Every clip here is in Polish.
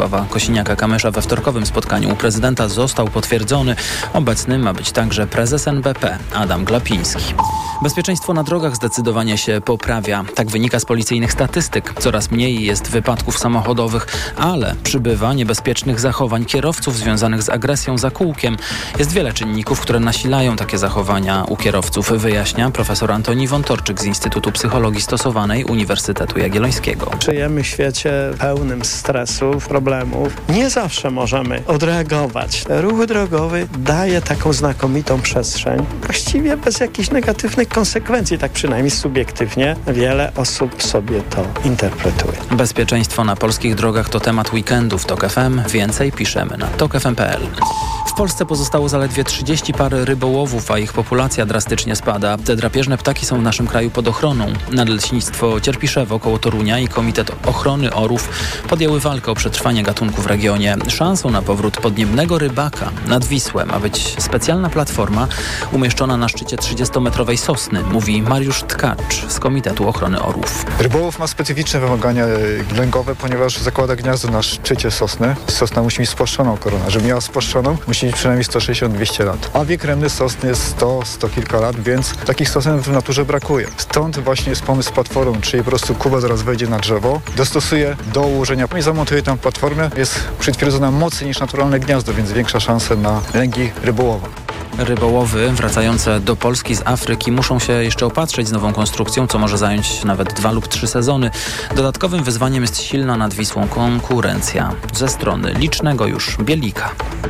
Władysława Kosiniaka-Kamysza we wtorkowym spotkaniu u prezydenta został potwierdzony. Obecny ma być także prezes NBP Adam Glapiński. Bezpieczeństwo na drogach zdecydowanie się poprawia. Tak wynika z policyjnych statystyk. Coraz mniej jest wypadków samochodowych, ale przybywa niebezpiecznych zachowań kierowców związanych z agresją za kółkiem. Jest wiele czynników, które nasilają takie zachowania u kierowców, wyjaśnia profesor Antoni Wątorczyk z Instytutu Psychologii Stosowanej Uniwersytetu Jagiellońskiego. Żyjemy w świecie pełnym stresów, problemów. Nie zawsze możemy odreagować. Ruch drogowy daje taką znakomitą przestrzeń, właściwie bez jakichś negatywnych konsekwencji, tak przynajmniej subiektywnie wiele osób sobie to interpretuje. Bezpieczeństwo na polskich drogach to temat weekendu w TOK FM. Więcej piszemy na tokfm.pl. W Polsce pozostało zaledwie 30 par rybołowów, a ich populacja drastycznie spada. Te drapieżne ptaki są w naszym kraju pod ochroną. Nadleśnictwo Cierpiszewo koło Torunia i Komitet Ochrony Orów podjęły walkę o przetrwanie gatunku w regionie. Szansą na powrót podniebnego rybaka nad Wisłę ma być specjalna platforma umieszczona na szczycie 30-metrowej sosny, mówi Mariusz Tkacz z Komitetu Ochrony Orłów. Rybołów ma specyficzne wymagania lękowe, ponieważ zakłada gniazdo na szczycie sosny. Sosna musi mieć spłaszczoną koronę. Żeby miała spłaszczoną, musi mieć przynajmniej 160-200 lat. A wiek rębny sosny jest 100 kilka lat, więc takich sosen w naturze brakuje. Stąd właśnie jest pomysł z platformą, czyli po prostu kuba zaraz wejdzie na drzewo, dostosuje do ułożenia i zamontuje tam platformę. Jest przytwierdzona mocniej niż naturalne gniazdo, więc większa szansa na lęki rybołowa. Rybołowy wracające do Polski z Afryki muszą się jeszcze opatrzyć z nową konstrukcją, co może zająć nawet 2 lub 3 sezony. Dodatkowym wyzwaniem jest silna nad Wisłą konkurencja ze strony licznego już Bielika.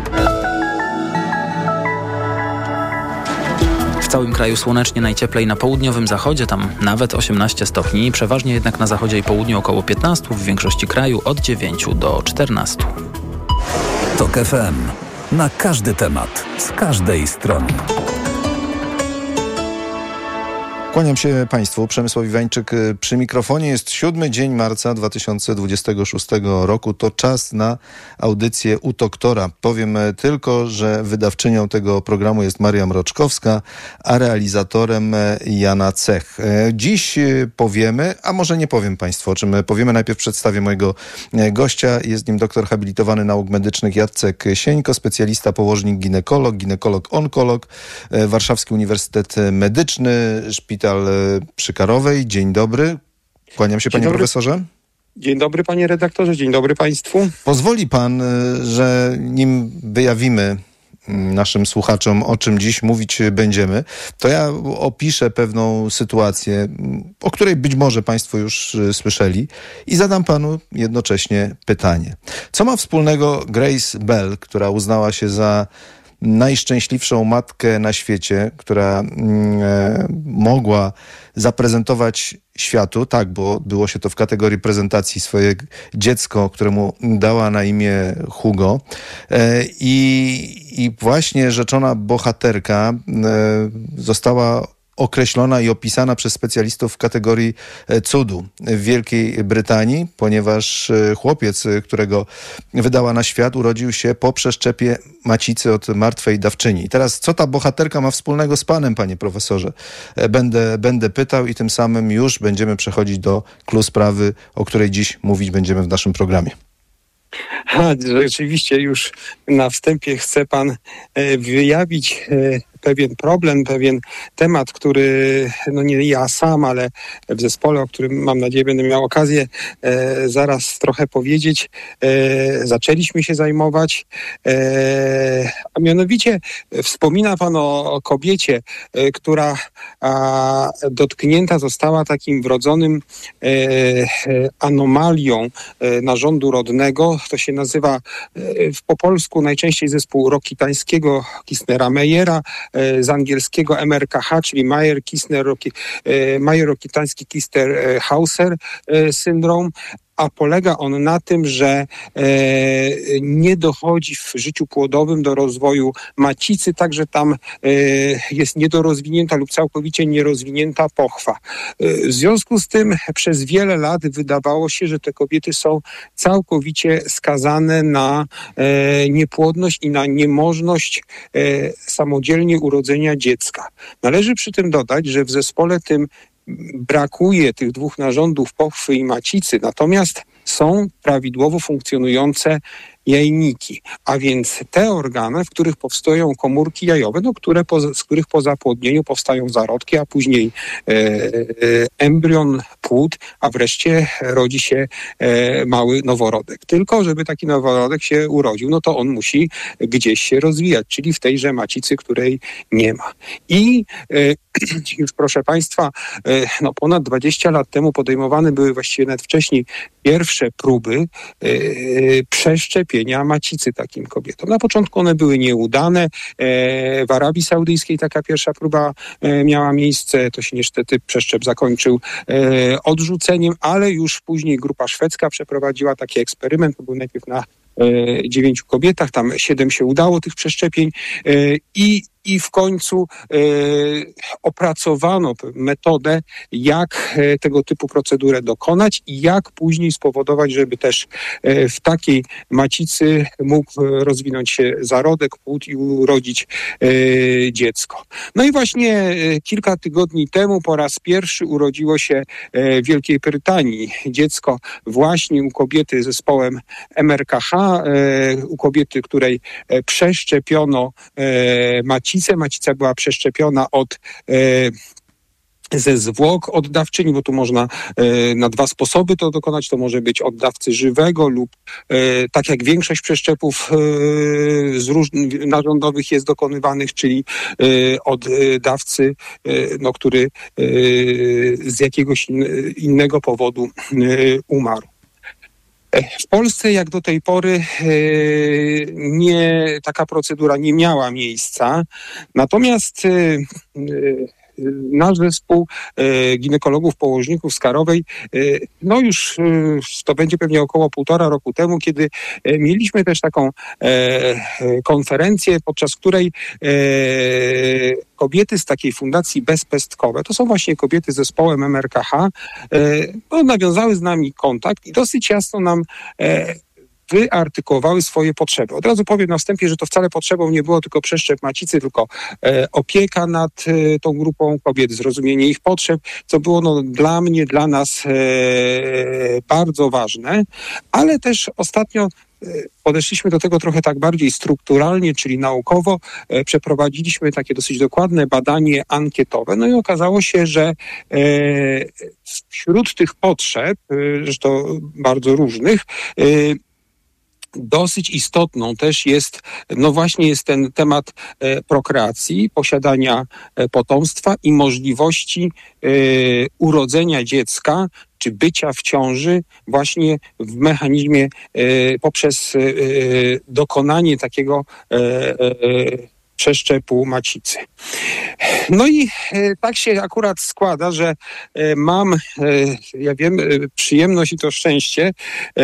W całym kraju słonecznie, najcieplej na południowym zachodzie, tam nawet 18 stopni, przeważnie jednak na zachodzie i południu około 15, w większości kraju od 9 do 14. TOK FM. Na każdy temat, z każdej strony. Kłaniam się Państwu. Przemysław Iwańczyk przy mikrofonie. Jest 7 dzień marca 2026 roku. To czas na audycję U Doktora. Powiem tylko, że wydawczynią tego programu jest Maria Mroczkowska, a realizatorem Jana Cech. Dziś powiemy, a może nie powiem Państwu, o czym powiemy. Najpierw przedstawię mojego gościa. Jest nim doktor habilitowany nauk medycznych Jacek Sieńko, specjalista położnik ginekolog-onkolog, Warszawski Uniwersytet Medyczny, Szpital przy Karowej. Dzień dobry. Kłaniam się, panie profesorze. Dzień dobry, panie redaktorze. Dzień dobry państwu. Pozwoli pan, że nim wyjawimy naszym słuchaczom, o czym dziś mówić będziemy, to ja opiszę pewną sytuację, o której być może państwo już słyszeli i zadam panu jednocześnie pytanie. Co ma wspólnego Grace Bell, która uznała się za najszczęśliwszą matkę na świecie, która mogła zaprezentować światu, tak, bo było się to w kategorii prezentacji, swoje dziecko, któremu dała na imię Hugo. I właśnie rzeczona bohaterka została określona i opisana przez specjalistów w kategorii cudu w Wielkiej Brytanii, ponieważ chłopiec, którego wydała na świat, urodził się po przeszczepie macicy od martwej dawczyni. I teraz, co ta bohaterka ma wspólnego z panem, panie profesorze? Będę pytał i tym samym już będziemy przechodzić do clou sprawy, o której dziś mówić będziemy w naszym programie. Rzeczywiście już na wstępie chce pan wyjawić pewien problem, pewien temat, który nie ja sam, ale w zespole, o którym mam nadzieję będę miał okazję zaraz trochę powiedzieć, zaczęliśmy się zajmować, a mianowicie wspomina pan o kobiecie, która dotknięta została takim wrodzonym anomalią narządu rodnego. To się nazywa po polsku najczęściej zespół Rokitańskiego Kistnera-Meyera, z angielskiego MRKH, czyli Mayer-Rokitański-Kister-Hauser syndrom, a polega on na tym, że nie dochodzi w życiu płodowym do rozwoju macicy, także tam jest niedorozwinięta lub całkowicie nierozwinięta pochwa. W związku z tym przez wiele lat wydawało się, że te kobiety są całkowicie skazane na niepłodność i na niemożność samodzielnie urodzenia dziecka. Należy przy tym dodać, że w zespole tym brakuje tych dwóch narządów pochwy i macicy, natomiast są prawidłowo funkcjonujące jajniki, a więc te organy, w których powstają komórki jajowe, z których po zapłodnieniu powstają zarodki, a później embrion, płód, a wreszcie rodzi się mały noworodek. Tylko żeby taki noworodek się urodził, no to on musi gdzieś się rozwijać, czyli w tejże macicy, której nie ma. I już proszę Państwa, ponad 20 lat temu podejmowane były, właściwie nawet wcześniej, pierwsze próby przeszczepienia macicy takim kobietom. Na początku one były nieudane. W Arabii Saudyjskiej taka pierwsza próba miała miejsce. To się niestety przeszczep zakończył odrzuceniem, ale już później grupa szwedzka przeprowadziła taki eksperyment. To był najpierw na 9 kobietach, tam 7 się udało tych przeszczepień i w końcu opracowano metodę, jak tego typu procedurę dokonać i jak później spowodować, żeby też w takiej macicy mógł rozwinąć się zarodek, płód i urodzić dziecko. No i właśnie kilka tygodni temu po raz pierwszy urodziło się w Wielkiej Brytanii dziecko właśnie u kobiety z zespołem MRKH, u kobiety, której przeszczepiono macicę. Macica była przeszczepiona ze zwłok oddawczyni, bo tu można na 2 sposoby to dokonać. To może być od dawcy żywego lub tak jak większość przeszczepów narządowych jest dokonywanych, czyli od dawcy, który z jakiegoś innego powodu umarł. W Polsce jak do tej pory taka procedura nie miała miejsca, natomiast nasz zespół ginekologów, położników z Karowej, już to będzie pewnie około 1,5 roku temu, kiedy mieliśmy też taką konferecję, podczas której kobiety z takiej fundacji bezpestkowe, to są właśnie kobiety z zespołem MRKH, nawiązały z nami kontakt i dosyć jasno nam wyartykułowały swoje potrzeby. Od razu powiem na wstępie, że to wcale potrzebą nie było tylko przeszczep macicy, tylko opieka nad tą grupą kobiet, zrozumienie ich potrzeb, co było dla nas bardzo ważne, ale też ostatnio podeszliśmy do tego trochę tak bardziej strukturalnie, czyli naukowo. Przeprowadziliśmy takie dosyć dokładne badanie ankietowe. No i okazało się, że wśród tych potrzeb, zresztą bardzo różnych, dosyć istotną też jest ten temat prokreacji, posiadania potomstwa i możliwości urodzenia dziecka czy bycia w ciąży właśnie w mechanizmie poprzez dokonanie takiego przeszczepu macicy. No i tak się akurat składa, że mam, przyjemność i to szczęście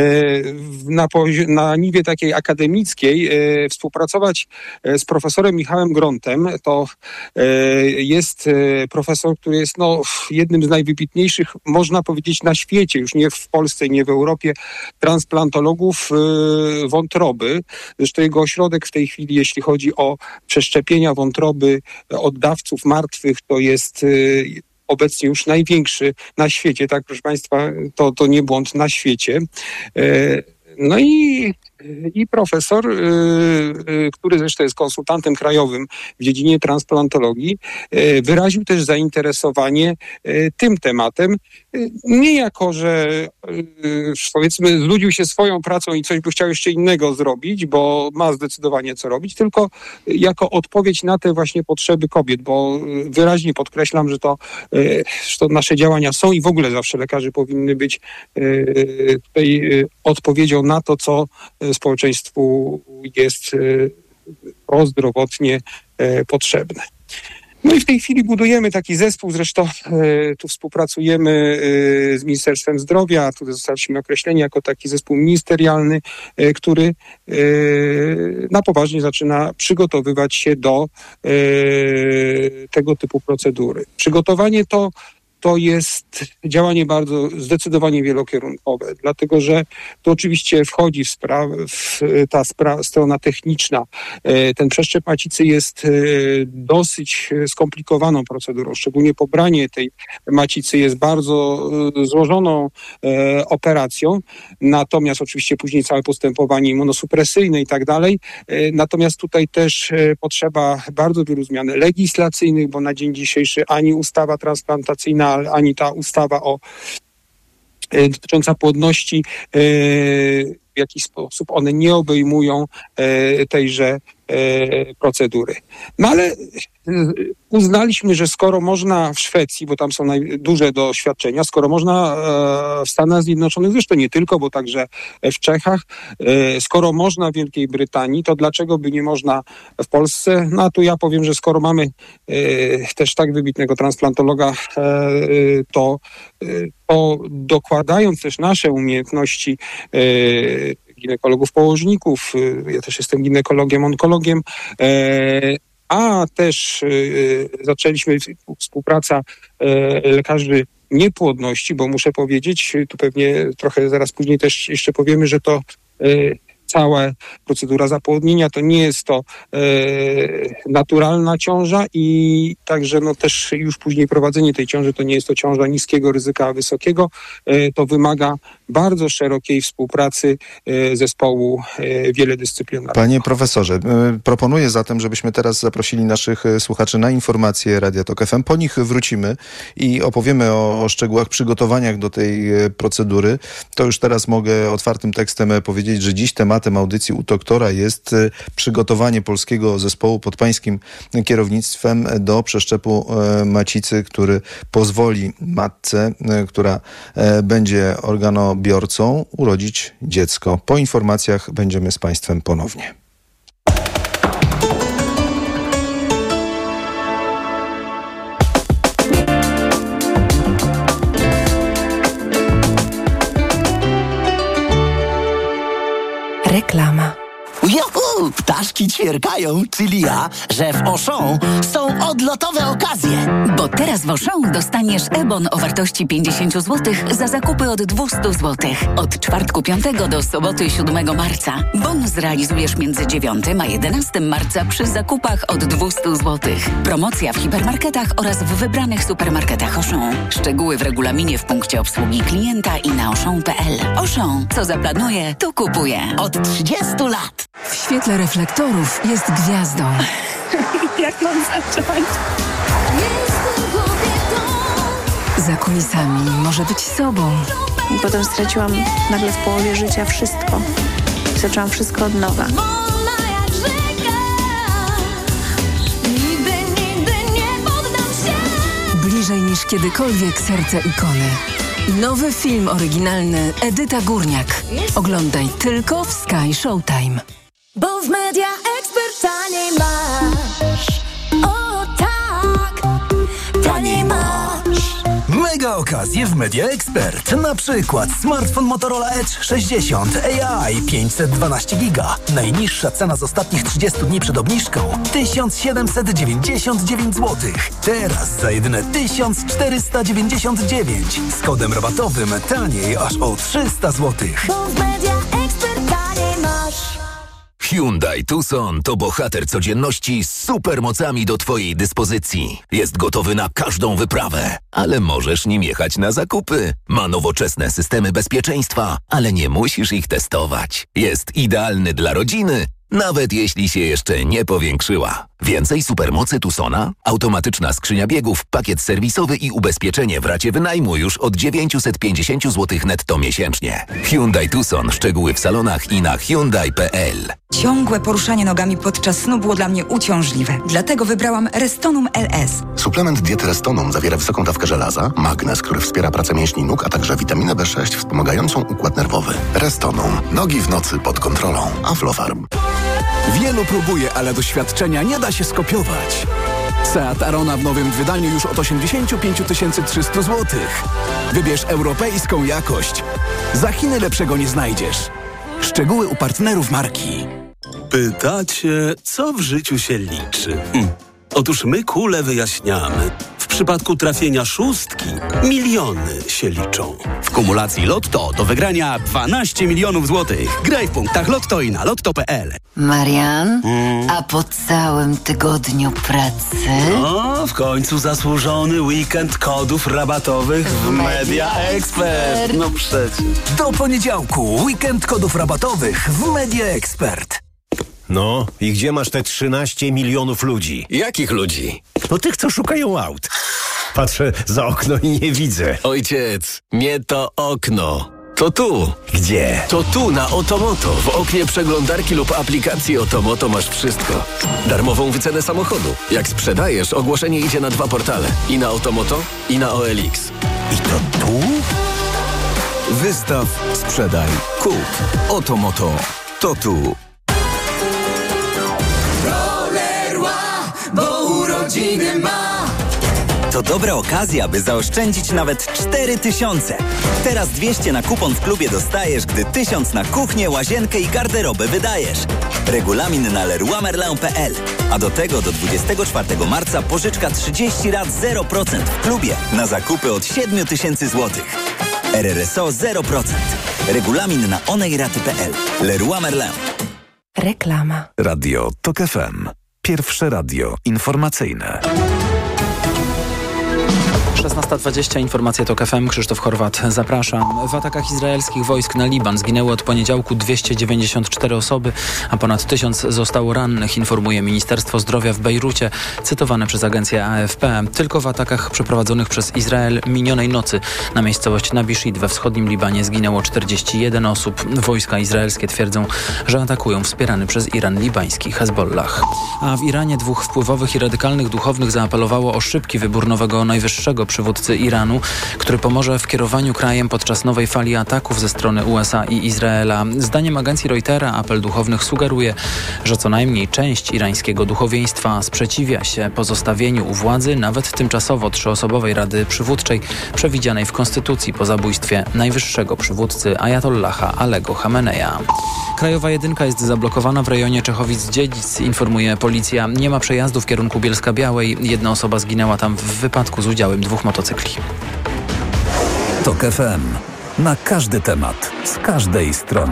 na niwie takiej akademickiej współpracować z profesorem Michałem Grontem. To jest profesor, który jest jednym z najwybitniejszych, można powiedzieć, na świecie, już nie w Polsce, nie w Europie, transplantologów wątroby. Zresztą jego ośrodek w tej chwili, jeśli chodzi o przeszczepienia wątroby oddawców martwych, to jest obecnie już największy na świecie, tak proszę Państwa, to nie błąd, na świecie. No i profesor, który zresztą jest konsultantem krajowym w dziedzinie transplantologii, wyraził też zainteresowanie tym tematem. Nie jako, że powiedzmy znudził się swoją pracą i coś by chciał jeszcze innego zrobić, bo ma zdecydowanie co robić, tylko jako odpowiedź na te właśnie potrzeby kobiet, bo wyraźnie podkreślam, że to nasze działania są i w ogóle zawsze lekarze powinny być tutaj odpowiedzią na to, co społeczeństwu jest prozdrowotnie potrzebne. No i w tej chwili budujemy taki zespół, zresztą tu współpracujemy z Ministerstwem Zdrowia, tu zostaliśmy określeni jako taki zespół ministerialny, który na poważnie zaczyna przygotowywać się do tego typu procedury. Przygotowanie to to jest działanie bardzo zdecydowanie wielokierunkowe, dlatego że to oczywiście wchodzi ta strona techniczna. Ten przeszczep macicy jest dosyć skomplikowaną procedurą, szczególnie pobranie tej macicy jest bardzo złożoną operacją, natomiast oczywiście później całe postępowanie immunosupresyjne i tak dalej. Natomiast tutaj też potrzeba bardzo wielu zmian legislacyjnych, bo na dzień dzisiejszy ani ustawa transplantacyjna, ani ta ustawa dotycząca płodności w jakiś sposób one nie obejmują tejże procedury. No ale uznaliśmy, że skoro można w Szwecji, bo tam są duże doświadczenia, skoro można w Stanach Zjednoczonych, zresztą nie tylko, bo także w Czechach, skoro można w Wielkiej Brytanii, to dlaczego by nie można w Polsce? No a tu ja powiem, że skoro mamy też tak wybitnego transplantologa, to dokładając też nasze umiejętności ginekologów, położników, ja też jestem ginekologiem, onkologiem, a też zaczęliśmy współpraca lekarzy niepłodności, bo muszę powiedzieć, tu pewnie trochę zaraz później też jeszcze powiemy, że to cała procedura zapłodnienia to nie jest to naturalna ciąża i także no też już później prowadzenie tej ciąży to nie jest to ciąża niskiego ryzyka, a wysokiego. To wymaga bardzo szerokiej współpracy zespołu wielodyscyplinarnego. Panie profesorze, proponuję zatem, żebyśmy teraz zaprosili naszych słuchaczy na informacje Radia Tok FM. Po nich wrócimy i opowiemy o szczegółach, przygotowaniach do tej procedury. To już teraz mogę otwartym tekstem powiedzieć, że dziś tematem audycji u doktora jest przygotowanie polskiego zespołu pod pańskim kierownictwem do przeszczepu macicy, który pozwoli matce, która będzie organobiorcą, urodzić dziecko. Po informacjach będziemy z państwem ponownie. Reklama. Juhu! Ptaszki ćwierkają, czyli ja, że w Auchan są odlotowe okazje. Bo teraz w Auchan dostaniesz e-bon o wartości 50 zł za zakupy od 200 zł. Od czwartku 5 do soboty 7 marca. Bon zrealizujesz między 9 a 11 marca przy zakupach od 200 zł. Promocja w hipermarketach oraz w wybranych supermarketach Auchan. Szczegóły w regulaminie w punkcie obsługi klienta i na auchan.pl. Auchan, co zaplanuje, to kupuje. Od 30 lat. W świetle reflektorów jest gwiazdą. Jak mam zacząć? Za kulisami może być sobą. I potem straciłam nagle w połowie życia wszystko. Zaczęłam wszystko od nowa. Bliżej niż kiedykolwiek serce ikony. Nowy film oryginalny Edyta Górniak. Oglądaj tylko w Sky Showtime. Bo w Media Expert taniej masz. O tak, taniej masz. Mega okazje w Media Expert. Na przykład smartfon Motorola Edge 60 AI 512 GB. Najniższa cena z ostatnich 30 dni przed obniżką 1799 zł. Teraz za jedyne 1499. Z kodem rabatowym taniej aż o 300 zł. Bo w Media Expert taniej masz. Hyundai Tucson to bohater codzienności z supermocami do Twojej dyspozycji. Jest gotowy na każdą wyprawę, ale możesz nim jechać na zakupy. Ma nowoczesne systemy bezpieczeństwa, ale nie musisz ich testować. Jest idealny dla rodziny, nawet jeśli się jeszcze nie powiększyła. Więcej supermocy Tucsona, automatyczna skrzynia biegów, pakiet serwisowy i ubezpieczenie w racie wynajmu już od 950 zł netto miesięcznie. Hyundai Tucson. Szczegóły w salonach i na Hyundai.pl. Ciągłe poruszanie nogami podczas snu było dla mnie uciążliwe. Dlatego wybrałam Restonum LS. Suplement diety Restonum zawiera wysoką dawkę żelaza, magnez, który wspiera pracę mięśni nóg, a także witaminę B6 wspomagającą układ nerwowy. Restonum. Nogi w nocy pod kontrolą. Aflofarm. Wielu próbuje, ale doświadczenia nie da się skopiować. Seat Arona w nowym wydaniu już od 85 300 zł. Wybierz europejską jakość. Za Chiny lepszego nie znajdziesz. Szczegóły u partnerów marki. Pytacie, co w życiu się liczy? Otóż my kule wyjaśniamy. W przypadku trafienia szóstki miliony się liczą. W kumulacji Lotto do wygrania 12 milionów złotych. Graj w punktach Lotto i na lotto.pl. Marian, a po całym tygodniu pracy? No, w końcu zasłużony weekend kodów rabatowych w Media Expert. No przecież. Do poniedziałku weekend kodów rabatowych w Media Expert. No, i gdzie masz te 13 milionów ludzi? Jakich ludzi? No tych, co szukają aut. Patrzę za okno i nie widzę. Ojciec, nie to okno. To tu. Gdzie? To tu, na Otomoto. W oknie przeglądarki lub aplikacji Otomoto masz wszystko. Darmową wycenę samochodu. Jak sprzedajesz, ogłoszenie idzie na 2 portale. I na Otomoto, i na OLX. I to tu? Wystaw, sprzedaj, kup. Otomoto. To tu. Bo urodziny ma. To dobra okazja, by zaoszczędzić nawet 4000. Teraz 200 na kupon w klubie dostajesz, gdy 1000 na kuchnię, łazienkę i garderobę wydajesz. Regulamin na leroymerlin.pl. A do tego do 24 marca pożyczka 30 lat 0% w klubie na zakupy od 7000 zł. RRSO 0%. Regulamin na onejraty.pl. Leroy Merlin. Reklama. Radio TOK FM. Pierwsze radio informacyjne. 16:20, informacje TOK FM, Krzysztof Horwat, zapraszam. W atakach izraelskich wojsk na Liban zginęły od poniedziałku 294 osoby, a ponad 1000 zostało rannych, informuje Ministerstwo Zdrowia w Bejrucie, cytowane przez agencję AFP. Tylko w atakach przeprowadzonych przez Izrael minionej nocy na miejscowość Nabishid we wschodnim Libanie zginęło 41 osób. Wojska izraelskie twierdzą, że atakują wspierany przez Iran libański Hezbollah. A w Iranie 2 wpływowych i radykalnych duchownych zaapelowało o szybki wybór nowego najwyższego przywódcy Iranu, który pomoże w kierowaniu krajem podczas nowej fali ataków ze strony USA i Izraela. Zdaniem agencji Reutera apel duchownych sugeruje, że co najmniej część irańskiego duchowieństwa sprzeciwia się pozostawieniu u władzy nawet tymczasowo 3-osobowej Rady Przywódczej przewidzianej w konstytucji po zabójstwie najwyższego przywódcy Ajatollaha Alego Chameneja. Krajowa jedynka jest zablokowana w rejonie Czechowic-Dziedzic, informuje policja. Nie ma przejazdu w kierunku Bielska-Białej. 1 osoba zginęła tam w wypadku z udziałem 2 motocykli. TOK FM. Na każdy temat, z każdej strony.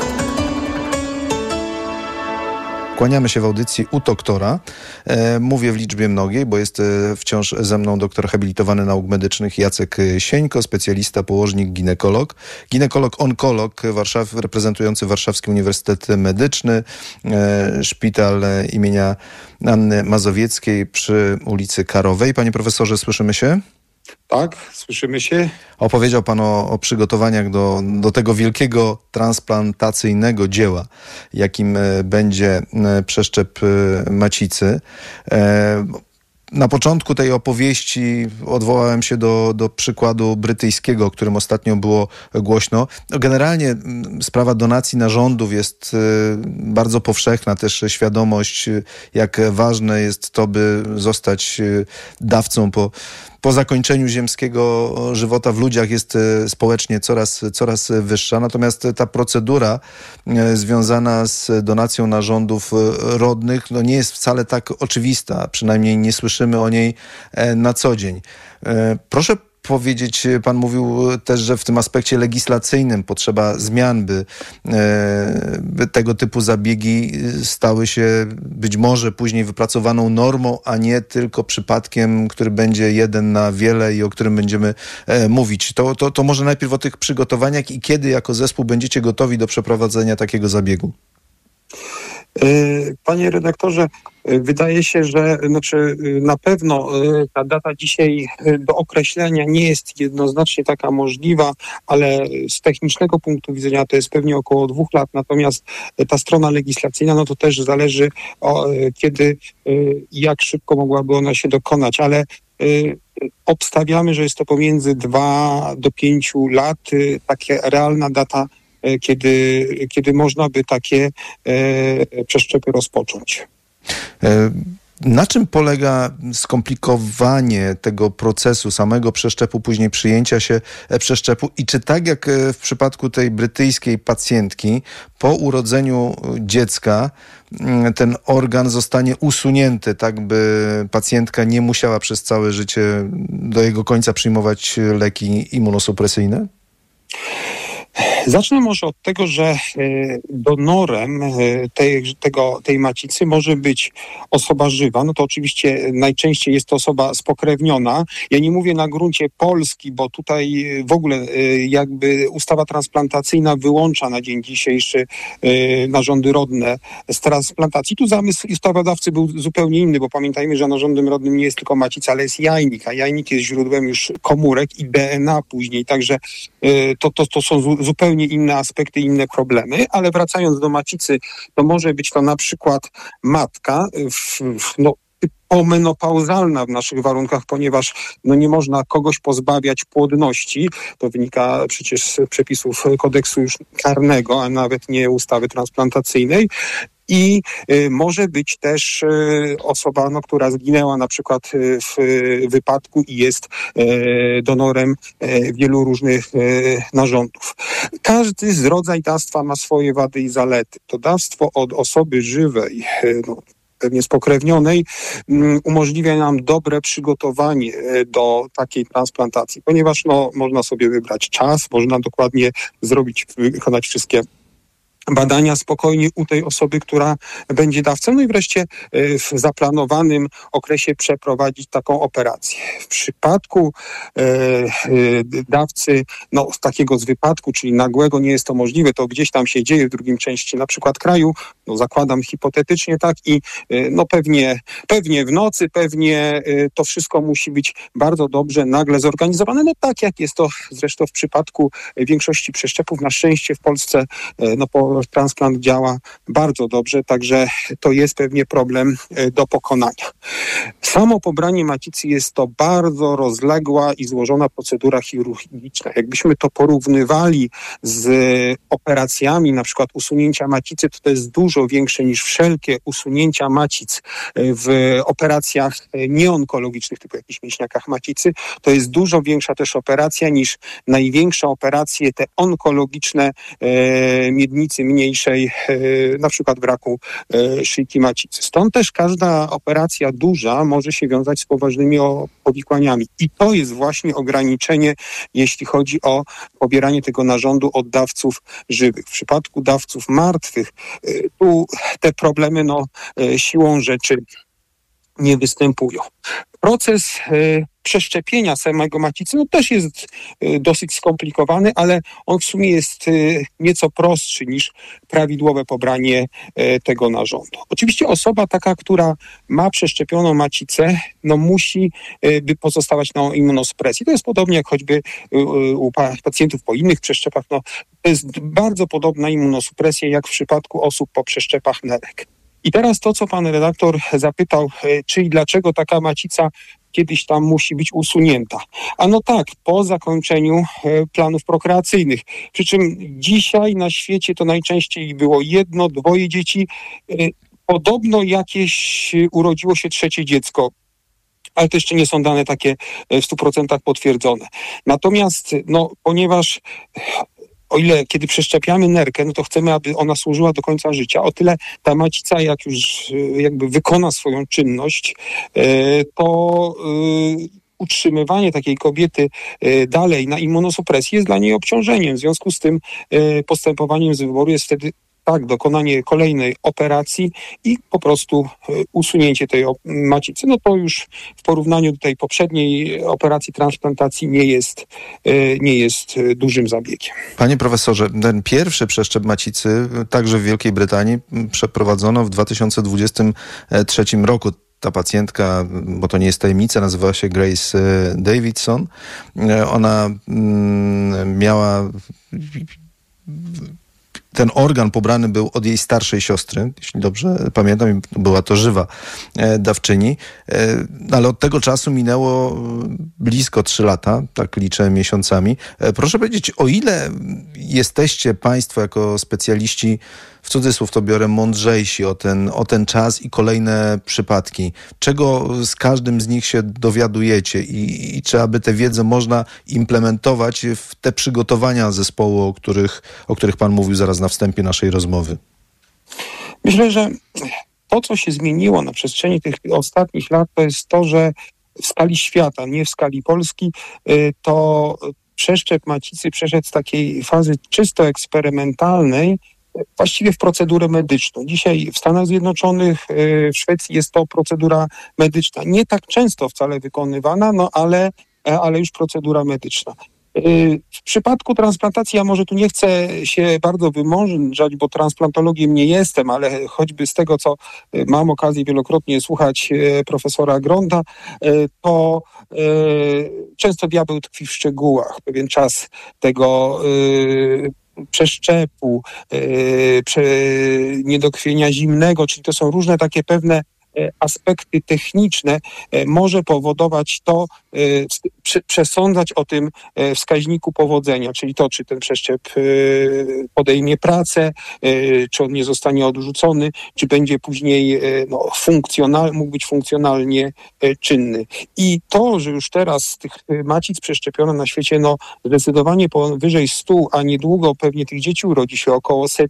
Kłaniamy się w audycji u doktora. Mówię w liczbie mnogiej, bo jest wciąż ze mną doktor habilitowany nauk medycznych Jacek Sieńko, specjalista, położnik, ginekolog. Ginekolog-onkolog reprezentujący Warszawski Uniwersytet Medyczny, szpital imienia Anny Mazowieckiej przy ulicy Karowej. Panie profesorze, słyszymy się? Tak, słyszymy się. Opowiedział pan o przygotowaniach do tego wielkiego transplantacyjnego dzieła, jakim będzie przeszczep macicy. Na początku tej opowieści odwołałem się do przykładu brytyjskiego, o którym ostatnio było głośno. Generalnie sprawa donacji narządów jest bardzo powszechna, też świadomość, jak ważne jest to, by zostać dawcą po zakończeniu ziemskiego żywota w ludziach jest społecznie coraz wyższa. Natomiast ta procedura związana z donacją narządów rodnych nie jest wcale tak oczywista. Przynajmniej nie słyszymy o niej na co dzień. Proszę powiedzieć, pan mówił też, że w tym aspekcie legislacyjnym potrzeba zmian, by tego typu zabiegi stały się być może później wypracowaną normą, a nie tylko przypadkiem, który będzie jeden na wiele i o którym będziemy mówić. To może najpierw o tych przygotowaniach i kiedy jako zespół będziecie gotowi do przeprowadzenia takiego zabiegu? Panie redaktorze, wydaje się, że na pewno ta data dzisiaj do określenia nie jest jednoznacznie taka możliwa, ale z technicznego punktu widzenia to jest pewnie około 2 lat. Natomiast ta strona legislacyjna, to też zależy kiedy i jak szybko mogłaby ona się dokonać, ale obstawiamy, że jest to pomiędzy 2 do 5 lat, taka realna data, kiedy można by takie przeszczepy rozpocząć. Na czym polega skomplikowanie tego procesu, samego przeszczepu, później przyjęcia się przeszczepu i czy tak jak w przypadku tej brytyjskiej pacjentki, po urodzeniu dziecka ten organ zostanie usunięty, tak by pacjentka nie musiała przez całe życie do jego końca przyjmować leki immunosupresyjne? Zacznę może od tego, że donorem tej macicy może być osoba żywa. No to oczywiście najczęściej jest to osoba spokrewniona. Ja nie mówię na gruncie Polski, bo tutaj w ogóle jakby ustawa transplantacyjna wyłącza na dzień dzisiejszy narządy rodne z transplantacji. Tu zamysł ustawodawcy był zupełnie inny, bo pamiętajmy, że narządem rodnym nie jest tylko macica, ale jest jajnik, a jajnik jest źródłem już komórek i DNA później. Także to są zupełnie inne aspekty, inne problemy, ale wracając do macicy, to może być to na przykład matka, pomenopauzalna w naszych warunkach, ponieważ nie można kogoś pozbawiać płodności. To wynika przecież z przepisów kodeksu już karnego, a nawet nie ustawy transplantacyjnej. I może być też osoba, która zginęła na przykład w wypadku i jest donorem wielu różnych narządów. Każdy rodzaj dawstwa ma swoje wady i zalety. To dawstwo od osoby żywej, pewnie spokrewnionej, umożliwia nam dobre przygotowanie do takiej transplantacji, ponieważ można sobie wybrać czas, można dokładnie wykonać wszystkie badania spokojnie u tej osoby, która będzie dawcą. No i wreszcie w zaplanowanym okresie przeprowadzić taką operację. W przypadku dawcy takiego z wypadku, czyli nagłego, nie jest to możliwe. To gdzieś tam się dzieje w drugim części na przykład kraju. Zakładam hipotetycznie tak i pewnie w nocy, pewnie to wszystko musi być bardzo dobrze nagle zorganizowane. Tak jak jest to zresztą w przypadku większości przeszczepów. Na szczęście w Polsce transplant działa bardzo dobrze, także to jest pewnie problem do pokonania. Samo pobranie macicy jest to bardzo rozległa i złożona procedura chirurgiczna. Jakbyśmy to porównywali z operacjami, na przykład usunięcia macicy, to jest dużo większe niż wszelkie usunięcia macic w operacjach nieonkologicznych, typu jakichś mięśniakach macicy. To jest dużo większa też operacja niż największe operacje te onkologiczne miednicy mniejszej, na przykład braku szyjki macicy. Stąd też każda operacja duża może się wiązać z poważnymi powikłaniami. I to jest właśnie ograniczenie, jeśli chodzi o pobieranie tego narządu od dawców żywych. W przypadku dawców martwych, tu te problemy siłą rzeczy nie występują. Proces przeszczepienia samego macicy też jest dosyć skomplikowany, ale on w sumie jest nieco prostszy niż prawidłowe pobranie tego narządu. Oczywiście osoba taka, która ma przeszczepioną macicę, musi pozostawać na immunospresji. To jest podobnie jak choćby u pacjentów po innych przeszczepach. To jest bardzo podobna immunosupresja jak w przypadku osób po przeszczepach nerek. I teraz to, co pan redaktor zapytał, czyli dlaczego taka macica kiedyś tam musi być usunięta. Tak, po zakończeniu planów prokreacyjnych. Przy czym dzisiaj na świecie to najczęściej było 1, 2 dzieci. Podobno jakieś urodziło się 3 dziecko. Ale to jeszcze nie są dane takie w 100% potwierdzone. Natomiast, ponieważ o ile kiedy przeszczepiamy nerkę, to chcemy, aby ona służyła do końca życia, o tyle ta macica, jak już jakby wykona swoją czynność, to utrzymywanie takiej kobiety dalej na immunosupresji jest dla niej obciążeniem. W związku z tym postępowaniem z wyboru jest wtedy dokonanie kolejnej operacji i po prostu usunięcie tej macicy. To już w porównaniu do tej poprzedniej operacji transplantacji nie jest dużym zabiegiem. Panie profesorze, ten pierwszy przeszczep macicy także w Wielkiej Brytanii przeprowadzono w 2023 roku. Ta pacjentka, bo to nie jest tajemnica, nazywa się Grace Davidson. Ona miała... Ten organ pobrany był od jej starszej siostry, jeśli dobrze pamiętam, była to żywa dawczyni, ale od tego czasu minęło blisko 3 lata, tak liczę miesiącami. Proszę powiedzieć, o ile jesteście państwo jako specjaliści w cudzysłów to biorę, mądrzejsi o ten czas i kolejne przypadki? Czego z każdym z nich się dowiadujecie i czy aby tę wiedzę można implementować w te przygotowania zespołu, o których pan mówił zaraz na wstępie naszej rozmowy? Myślę, że to, co się zmieniło na przestrzeni tych ostatnich lat, to jest to, że w skali świata, nie w skali Polski, to przeszczep macicy przeszedł z takiej fazy czysto eksperymentalnej właściwie w procedurę medyczną. Dzisiaj w Stanach Zjednoczonych, w Szwecji jest to procedura medyczna. Nie tak często wcale wykonywana, no ale już procedura medyczna. W przypadku transplantacji, ja może tu nie chcę się bardzo wymądrzać, bo transplantologiem nie jestem, ale choćby z tego, co mam okazję wielokrotnie słuchać profesora Gronda, to często diabeł tkwi w szczegółach. Pewien czas tego przeszczepu, niedokrwienia zimnego, czyli to są różne takie pewne aspekty techniczne, może powodować to, przesądzać o tym wskaźniku powodzenia, czyli to, czy ten przeszczep podejmie pracę, czy on nie zostanie odrzucony, czy będzie później mógł być funkcjonalnie czynny. I to, że już teraz tych macic przeszczepiono na świecie zdecydowanie powyżej 100, a niedługo pewnie tych dzieci urodzi się około 100,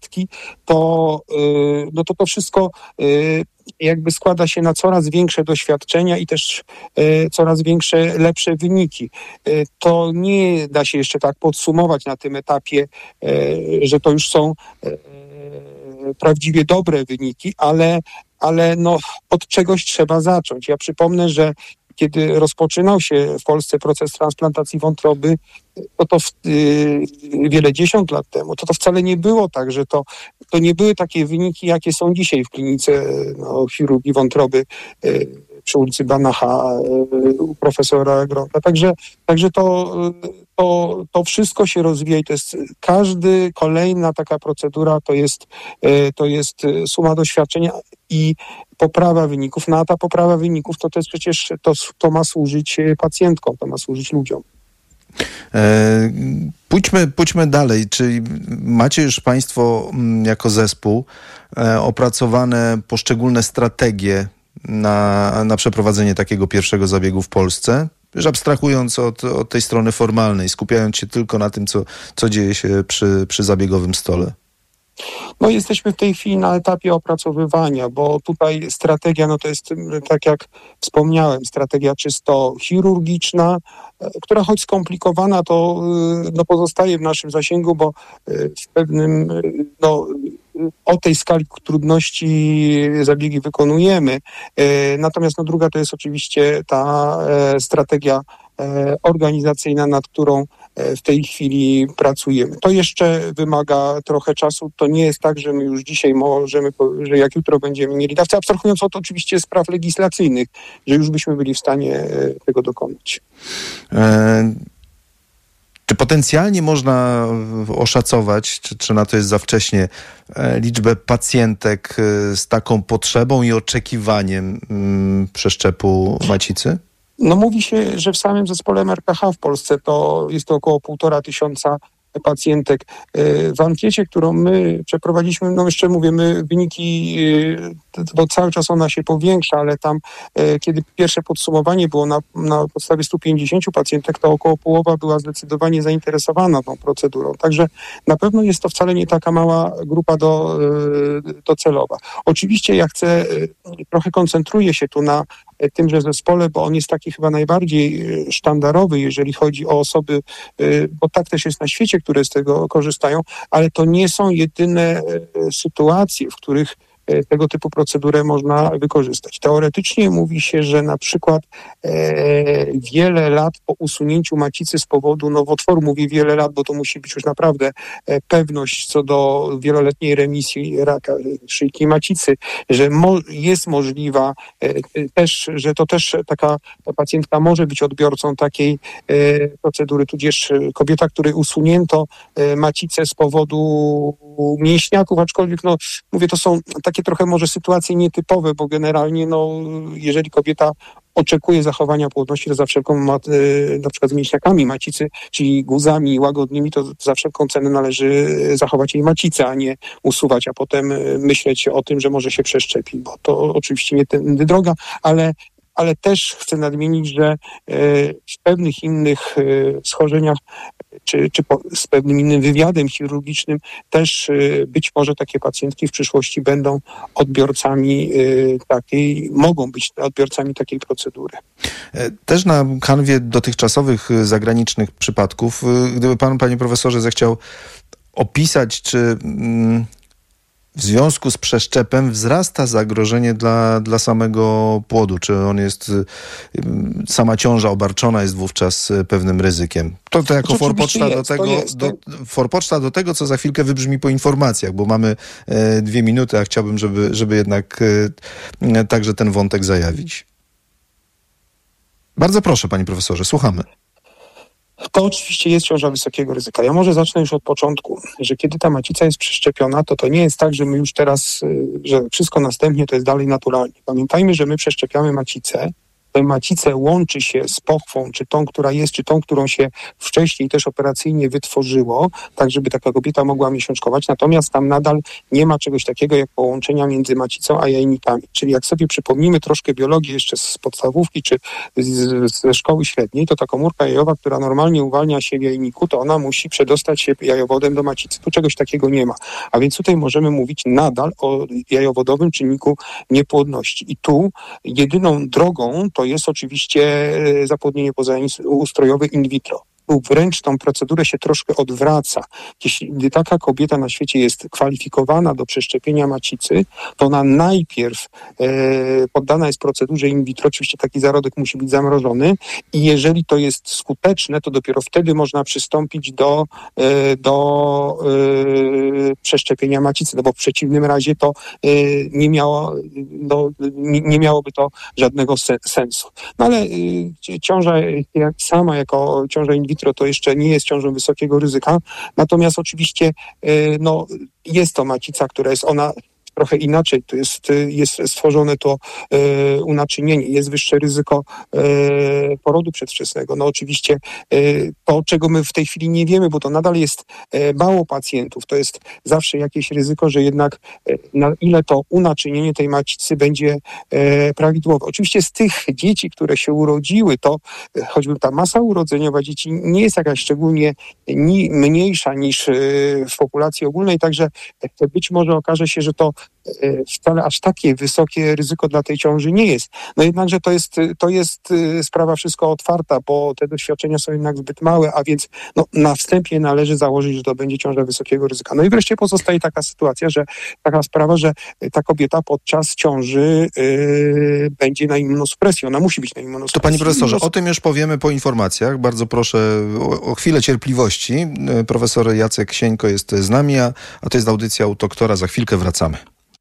to wszystko jakby składa się na coraz większe doświadczenia i też coraz większe, lepsze wyniki. To nie da się jeszcze tak podsumować na tym etapie, że to już są prawdziwie dobre wyniki, ale od czegoś trzeba zacząć. Ja przypomnę, że kiedy rozpoczynał się w Polsce proces transplantacji wątroby, to wiele dziesiąt lat temu, to wcale nie było tak, że to nie były takie wyniki, jakie są dzisiaj w klinice chirurgii wątroby przy ulicy Banacha u profesora Gronda. Także to wszystko się rozwija i to jest kolejna taka procedura, to jest suma doświadczenia i poprawa wyników. No a ta poprawa wyników to jest przecież, to ma służyć pacjentkom, to ma służyć ludziom. Pójdźmy dalej. Czyli macie już państwo jako zespół opracowane poszczególne strategie na przeprowadzenie takiego pierwszego zabiegu w Polsce? Już abstrahując od tej strony formalnej, skupiając się tylko na tym, co dzieje się przy zabiegowym stole. Jesteśmy w tej chwili na etapie opracowywania, bo tutaj strategia, to jest, tak jak wspomniałem, strategia czysto chirurgiczna, która choć skomplikowana, to pozostaje w naszym zasięgu, bo w pewnym, o tej skali trudności zabiegi wykonujemy. Natomiast druga to jest oczywiście ta strategia organizacyjna, nad którą w tej chwili pracujemy. To jeszcze wymaga trochę czasu. To nie jest tak, że my już dzisiaj możemy, że jak jutro będziemy mieli dawcę, abstrahując od oczywiście spraw legislacyjnych, że już byśmy byli w stanie tego dokonać. Czy potencjalnie można oszacować, czy na to jest za wcześnie, liczbę pacjentek z taką potrzebą i oczekiwaniem przeszczepu macicy? Mówi się, że w samym zespole MRKH w Polsce jest to około 1500 pacjentek. W ankiecie, którą my przeprowadziliśmy, jeszcze mówimy wyniki, bo cały czas ona się powiększa, ale tam, kiedy pierwsze podsumowanie było na podstawie 150 pacjentek, to około połowa była zdecydowanie zainteresowana tą procedurą. Także na pewno jest to wcale nie taka mała grupa docelowa. Oczywiście ja trochę koncentruję się tu na tymże zespole, bo on jest taki chyba najbardziej sztandarowy, jeżeli chodzi o osoby, bo tak też jest na świecie, które z tego korzystają, ale to nie są jedyne sytuacje, w których tego typu procedurę można wykorzystać. Teoretycznie mówi się, że na przykład wiele lat po usunięciu macicy z powodu nowotworu, mówię wiele lat, bo to musi być już naprawdę pewność co do wieloletniej remisji raka szyjki macicy, że jest możliwa też, że to też taka pacjentka może być odbiorcą takiej procedury, tudzież kobieta, której usunięto macicę z powodu mięśniaków, aczkolwiek mówię, to są takie trochę może sytuacje nietypowe, bo generalnie jeżeli kobieta oczekuje zachowania płodności, to za wszelką, na przykład z mięśniakami macicy, czyli guzami łagodnymi, to za wszelką cenę należy zachować jej macicę, a nie usuwać, a potem myśleć o tym, że może się przeszczepi, bo to oczywiście nie tędy droga, ale też chcę nadmienić, że w pewnych innych schorzeniach czy z pewnym innym wywiadem chirurgicznym też być może takie pacjentki w przyszłości będą odbiorcami mogą być odbiorcami takiej procedury. Też na kanwie dotychczasowych zagranicznych przypadków, gdyby pan, panie profesorze, zechciał opisać, czy w związku z przeszczepem wzrasta zagrożenie dla samego płodu? Czy on jest, sama ciąża obarczona jest wówczas pewnym ryzykiem? To jako forpoczta do tego, co za chwilkę wybrzmi po informacjach, bo mamy 2 minuty, a chciałbym, żeby jednak także ten wątek zajawić. Bardzo proszę, panie profesorze, słuchamy. To oczywiście jest ciąża wysokiego ryzyka. Ja może zacznę już od początku, że kiedy ta macica jest przeszczepiona, to nie jest tak, że my już teraz, że wszystko następnie to jest dalej naturalnie. Pamiętajmy, że my przeszczepiamy macicę. Tę macicę łączy się z pochwą, czy tą, która jest, czy tą, którą się wcześniej też operacyjnie wytworzyło, tak żeby taka kobieta mogła miesiączkować. Natomiast tam nadal nie ma czegoś takiego jak połączenia między macicą a jajnikami. Czyli jak sobie przypomnimy troszkę biologii jeszcze z podstawówki, czy ze szkoły średniej, to ta komórka jajowa, która normalnie uwalnia się w jajniku, to ona musi przedostać się jajowodem do macicy. Tu czegoś takiego nie ma. A więc tutaj możemy mówić nadal o jajowodowym czynniku niepłodności. I tu jedyną drogą to jest oczywiście zapłodnienie pozaustrojowe in vitro. Wręcz tą procedurę się troszkę odwraca. Jeśli taka kobieta na świecie jest kwalifikowana do przeszczepienia macicy, to ona najpierw poddana jest procedurze in vitro, oczywiście taki zarodek musi być zamrożony i jeżeli to jest skuteczne, to dopiero wtedy można przystąpić do przeszczepienia macicy, no bo w przeciwnym razie to nie miałoby to żadnego sensu. No ale ciąża sama jako ciąża in vitro to jeszcze nie jest ciążą wysokiego ryzyka, natomiast oczywiście jest to macica, która jest ona trochę inaczej, to jest stworzone to unaczynienie, jest wyższe ryzyko porodu przedwczesnego. No oczywiście to, czego my w tej chwili nie wiemy, bo to nadal jest mało pacjentów, to jest zawsze jakieś ryzyko, że jednak na ile to unaczynienie tej macicy będzie prawidłowe. Oczywiście z tych dzieci, które się urodziły, to choćby ta masa urodzeniowa dzieci nie jest jakaś szczególnie mniejsza niż w populacji ogólnej, także być może okaże się, że to wcale aż takie wysokie ryzyko dla tej ciąży nie jest. No jednakże to jest sprawa wszystko otwarta, bo te doświadczenia są jednak zbyt małe, a więc na wstępie należy założyć, że to będzie ciąża wysokiego ryzyka. No i wreszcie pozostaje taka sytuacja, taka sprawa, że ta kobieta podczas ciąży będzie na immunosupresji. Ona musi być na immunosupresji. To panie profesorze, o tym już powiemy po informacjach. Bardzo proszę o chwilę cierpliwości. Profesor Jacek Sieńko jest z nami, a to jest audycja u doktora. Za chwilkę wracamy.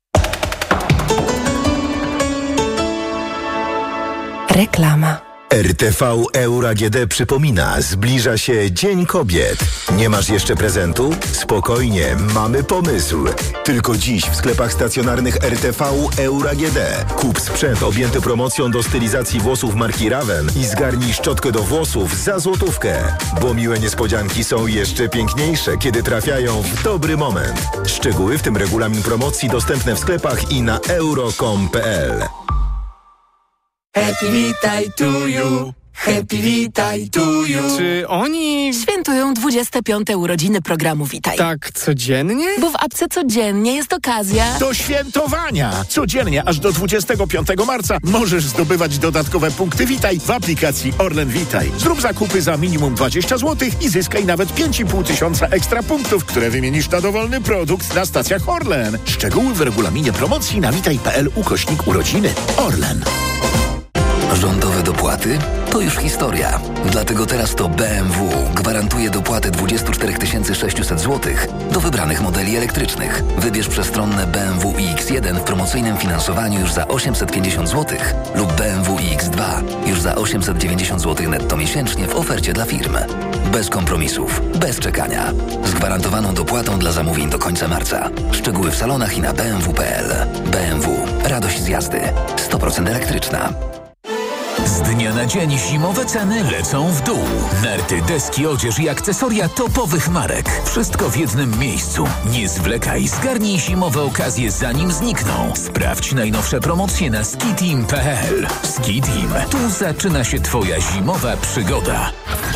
Reklama. RTV Euro AGD przypomina, zbliża się Dzień Kobiet. Nie masz jeszcze prezentu? Spokojnie, mamy pomysł. Tylko dziś w sklepach stacjonarnych RTV Euro AGD. Kup sprzęt objęty promocją do stylizacji włosów marki Raven i zgarnij szczotkę do włosów za złotówkę. Bo miłe niespodzianki są jeszcze piękniejsze, kiedy trafiają w dobry moment. Szczegóły, w tym regulamin promocji, dostępne w sklepach i na euro.com.pl. Happy Witaj to you. Happy Witaj to you. Czy oni świętują 25. urodziny programu Witaj? Tak codziennie? Bo w apce codziennie jest okazja do świętowania. Codziennie aż do 25 marca możesz zdobywać dodatkowe punkty Witaj w aplikacji Orlen Witaj. Zrób zakupy za minimum 20 zł i zyskaj nawet 5,5 tysiąca ekstra punktów, które wymienisz na dowolny produkt na stacjach Orlen. Szczegóły w regulaminie promocji na witaj.pl/urodziny. Orlen. Rządowe dopłaty? To już historia. Dlatego teraz to BMW gwarantuje dopłatę 24 600 zł do wybranych modeli elektrycznych. Wybierz przestronne BMW iX1 w promocyjnym finansowaniu już za 850 zł lub BMW iX2 już za 890 zł netto miesięcznie w ofercie dla firm. Bez kompromisów, bez czekania. Z gwarantowaną dopłatą dla zamówień do końca marca. Szczegóły w salonach i na bmw.pl. BMW. Radość z jazdy. 100% elektryczna. Z dnia na dzień zimowe ceny lecą w dół. Narty, deski, odzież i akcesoria topowych marek. Wszystko w jednym miejscu. Nie zwlekaj, zgarnij zimowe okazje zanim znikną. Sprawdź najnowsze promocje na skiteam.pl. Skiteam. Tu zaczyna się Twoja zimowa przygoda.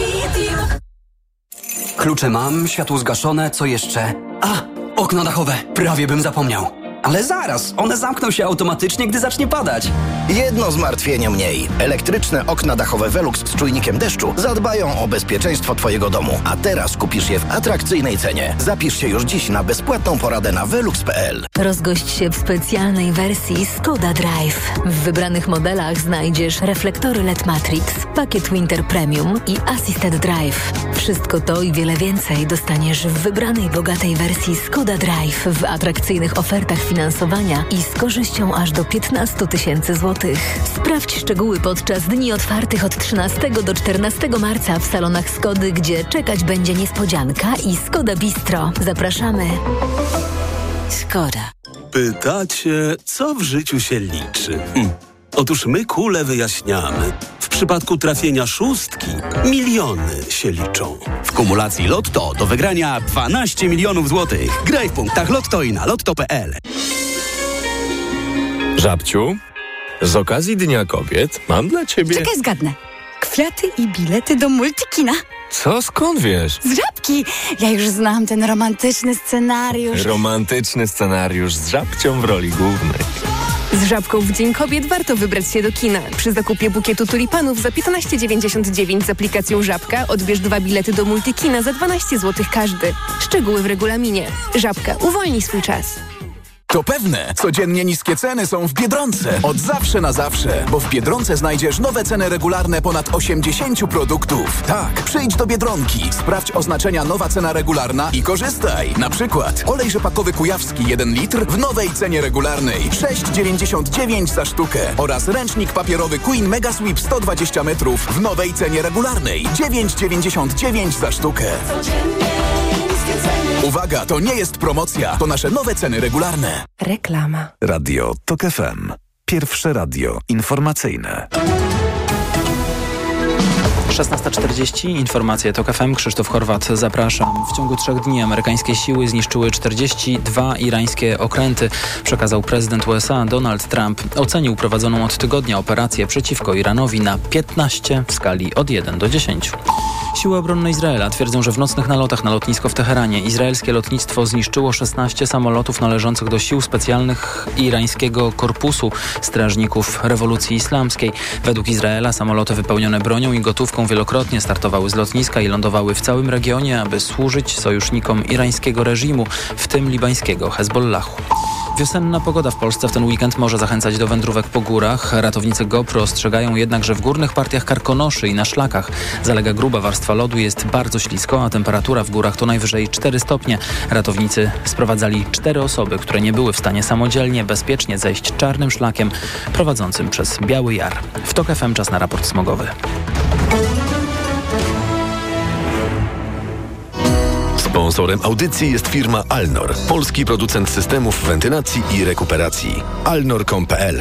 Klucze mam, światło zgaszone, co jeszcze? Okno dachowe, prawie bym zapomniał. Ale zaraz, one zamkną się automatycznie, gdy zacznie padać. Jedno zmartwienie mniej. Elektryczne okna dachowe Velux z czujnikiem deszczu zadbają o bezpieczeństwo Twojego domu. A teraz kupisz je w atrakcyjnej cenie. Zapisz się już dziś na bezpłatną poradę na velux.pl. Rozgość się w specjalnej wersji Skoda Drive. W wybranych modelach znajdziesz reflektory LED Matrix, pakiet Winter Premium i Assisted Drive. Wszystko to i wiele więcej dostaniesz w wybranej bogatej wersji Skoda Drive w atrakcyjnych ofertach finansowania i z korzyścią aż do 15 000 złotych. Sprawdź szczegóły podczas dni otwartych od 13 do 14 marca w salonach Skody, gdzie czekać będzie niespodzianka i Skoda Bistro. Zapraszamy. Skoda. Pytacie, co w życiu się liczy? Otóż my kule wyjaśniamy. W przypadku trafienia szóstki miliony się liczą. W kumulacji Lotto do wygrania 12 milionów złotych. Graj w punktach Lotto i na lotto.pl. Żabciu, z okazji Dnia Kobiet mam dla ciebie... Czekaj, zgadnę. Kwiaty i bilety do Multikina. Co? Skąd wiesz? Z Żabki. Ja już znam ten romantyczny scenariusz. Romantyczny scenariusz z Żabcią w roli głównej. Z Żabką w Dzień Kobiet warto wybrać się do kina. Przy zakupie bukietu tulipanów za 15,99 z aplikacją Żabka odbierz 2 bilety do Multikina za 12 zł każdy. Szczegóły w regulaminie. Żabka. Uwolnij swój czas. To pewne, codziennie niskie ceny są w Biedronce. Od zawsze na zawsze, bo w Biedronce znajdziesz nowe ceny regularne ponad 80 produktów. Tak, przyjdź do Biedronki, sprawdź oznaczenia nowa cena regularna i korzystaj. Na przykład olej rzepakowy kujawski 1 litr w nowej cenie regularnej 6,99 za sztukę oraz ręcznik papierowy Queen Mega Sweep 120 metrów w nowej cenie regularnej 9,99 za sztukę. Uwaga, to nie jest promocja, to nasze nowe ceny regularne. Reklama. Radio TOK FM. Pierwsze radio informacyjne. 16:40. Informacje TOK FM. Krzysztof Horwat, zapraszam. W ciągu 3 dni amerykańskie siły zniszczyły 42 irańskie okręty, przekazał prezydent USA Donald Trump. Ocenił prowadzoną od tygodnia operację przeciwko Iranowi na 15 w skali od 1 do 10. Siły obronne Izraela twierdzą, że w nocnych nalotach na lotnisko w Teheranie izraelskie lotnictwo zniszczyło 16 samolotów należących do sił specjalnych irańskiego Korpusu Strażników Rewolucji Islamskiej. Według Izraela samoloty wypełnione bronią i gotówką wielokrotnie startowały z lotniska i lądowały w całym regionie, aby służyć sojusznikom irańskiego reżimu, w tym libańskiego Hezbollahu. Wiosenna pogoda w Polsce w ten weekend może zachęcać do wędrówek po górach. Ratownicy GoPro ostrzegają jednak, że w górnych partiach Karkonoszy i na szlakach zalega gruba warstwa lodu, jest bardzo ślisko, a temperatura w górach to najwyżej 4 stopnie. Ratownicy sprowadzali 4 osoby, które nie były w stanie samodzielnie, bezpiecznie zejść czarnym szlakiem prowadzącym przez Biały Jar. W TOK FM czas na raport smogowy. Sponsorem audycji jest firma Alnor, polski producent systemów wentylacji i rekuperacji. alnor.pl.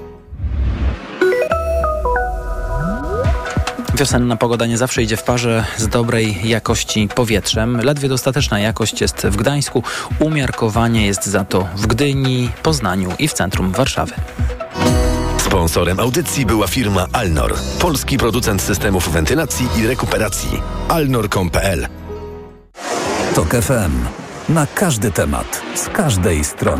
Wiosenna pogoda nie zawsze idzie w parze z dobrej jakości powietrzem. Ledwie dostateczna jakość jest w Gdańsku, umiarkowanie jest za to w Gdyni, Poznaniu i w centrum Warszawy. Sponsorem audycji była firma Alnor, polski producent systemów wentylacji i rekuperacji. alnor.pl. TOK FM. Na każdy temat, z każdej strony.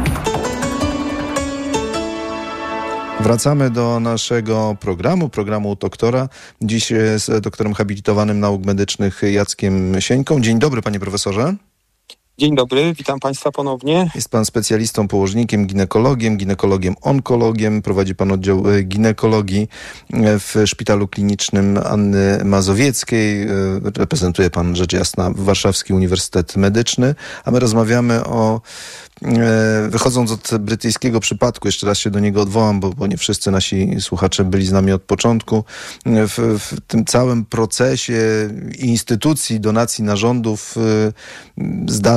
Wracamy do naszego programu doktora. Dziś z doktorem habilitowanym nauk medycznych Jackiem Sieńką. Dzień dobry, panie profesorze. Dzień dobry, witam państwa ponownie. Jest pan specjalistą, położnikiem, ginekologiem, onkologiem. Prowadzi pan oddział ginekologii w Szpitalu Klinicznym Anny Mazowieckiej. Reprezentuje pan, rzecz jasna, Warszawski Uniwersytet Medyczny. A my rozmawiamy o, wychodząc od brytyjskiego przypadku, jeszcze raz się do niego odwołam, bo nie wszyscy nasi słuchacze byli z nami od początku, w tym całym procesie instytucji, donacji narządów zdarza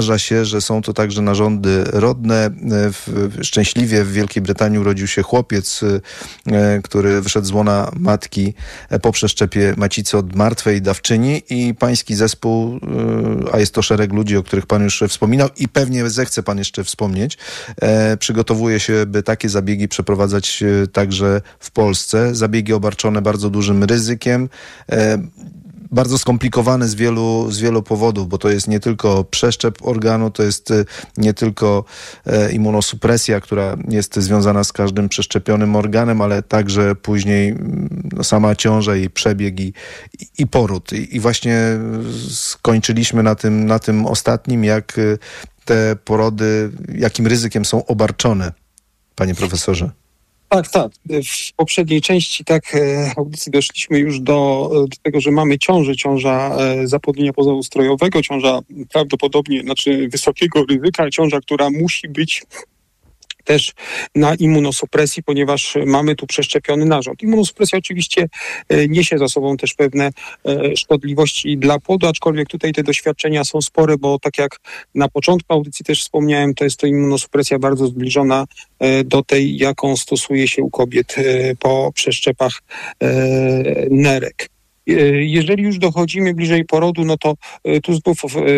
zdarza się, że są to także narządy rodne. Szczęśliwie w Wielkiej Brytanii urodził się chłopiec, który wyszedł z łona matki po przeszczepie macicy od martwej dawczyni i pański zespół, a jest to szereg ludzi, o których pan już wspominał i pewnie zechce pan jeszcze wspomnieć, przygotowuje się, by takie zabiegi przeprowadzać także w Polsce. Zabiegi obarczone bardzo dużym ryzykiem, bardzo skomplikowane z wielu powodów, bo to jest nie tylko przeszczep organu, to jest nie tylko immunosupresja, która jest związana z każdym przeszczepionym organem, ale także później sama ciąża, jej przebieg i poród. I właśnie skończyliśmy na tym ostatnim, jak te porody, jakim ryzykiem są obarczone, panie profesorze. Tak. W poprzedniej części audycji doszliśmy już do tego, że mamy ciąża zapłodnienia pozaustrojowego, ciąża prawdopodobnie, wysokiego ryzyka, ciąża, która musi być też na immunosupresji, ponieważ mamy tu przeszczepiony narząd. Immunosupresja oczywiście niesie za sobą też pewne szkodliwości dla płodu, aczkolwiek tutaj te doświadczenia są spore, bo tak jak na początku audycji też wspomniałem, to jest to immunosupresja bardzo zbliżona do tej, jaką stosuje się u kobiet po przeszczepach nerek. Jeżeli już dochodzimy bliżej porodu, no to tu znów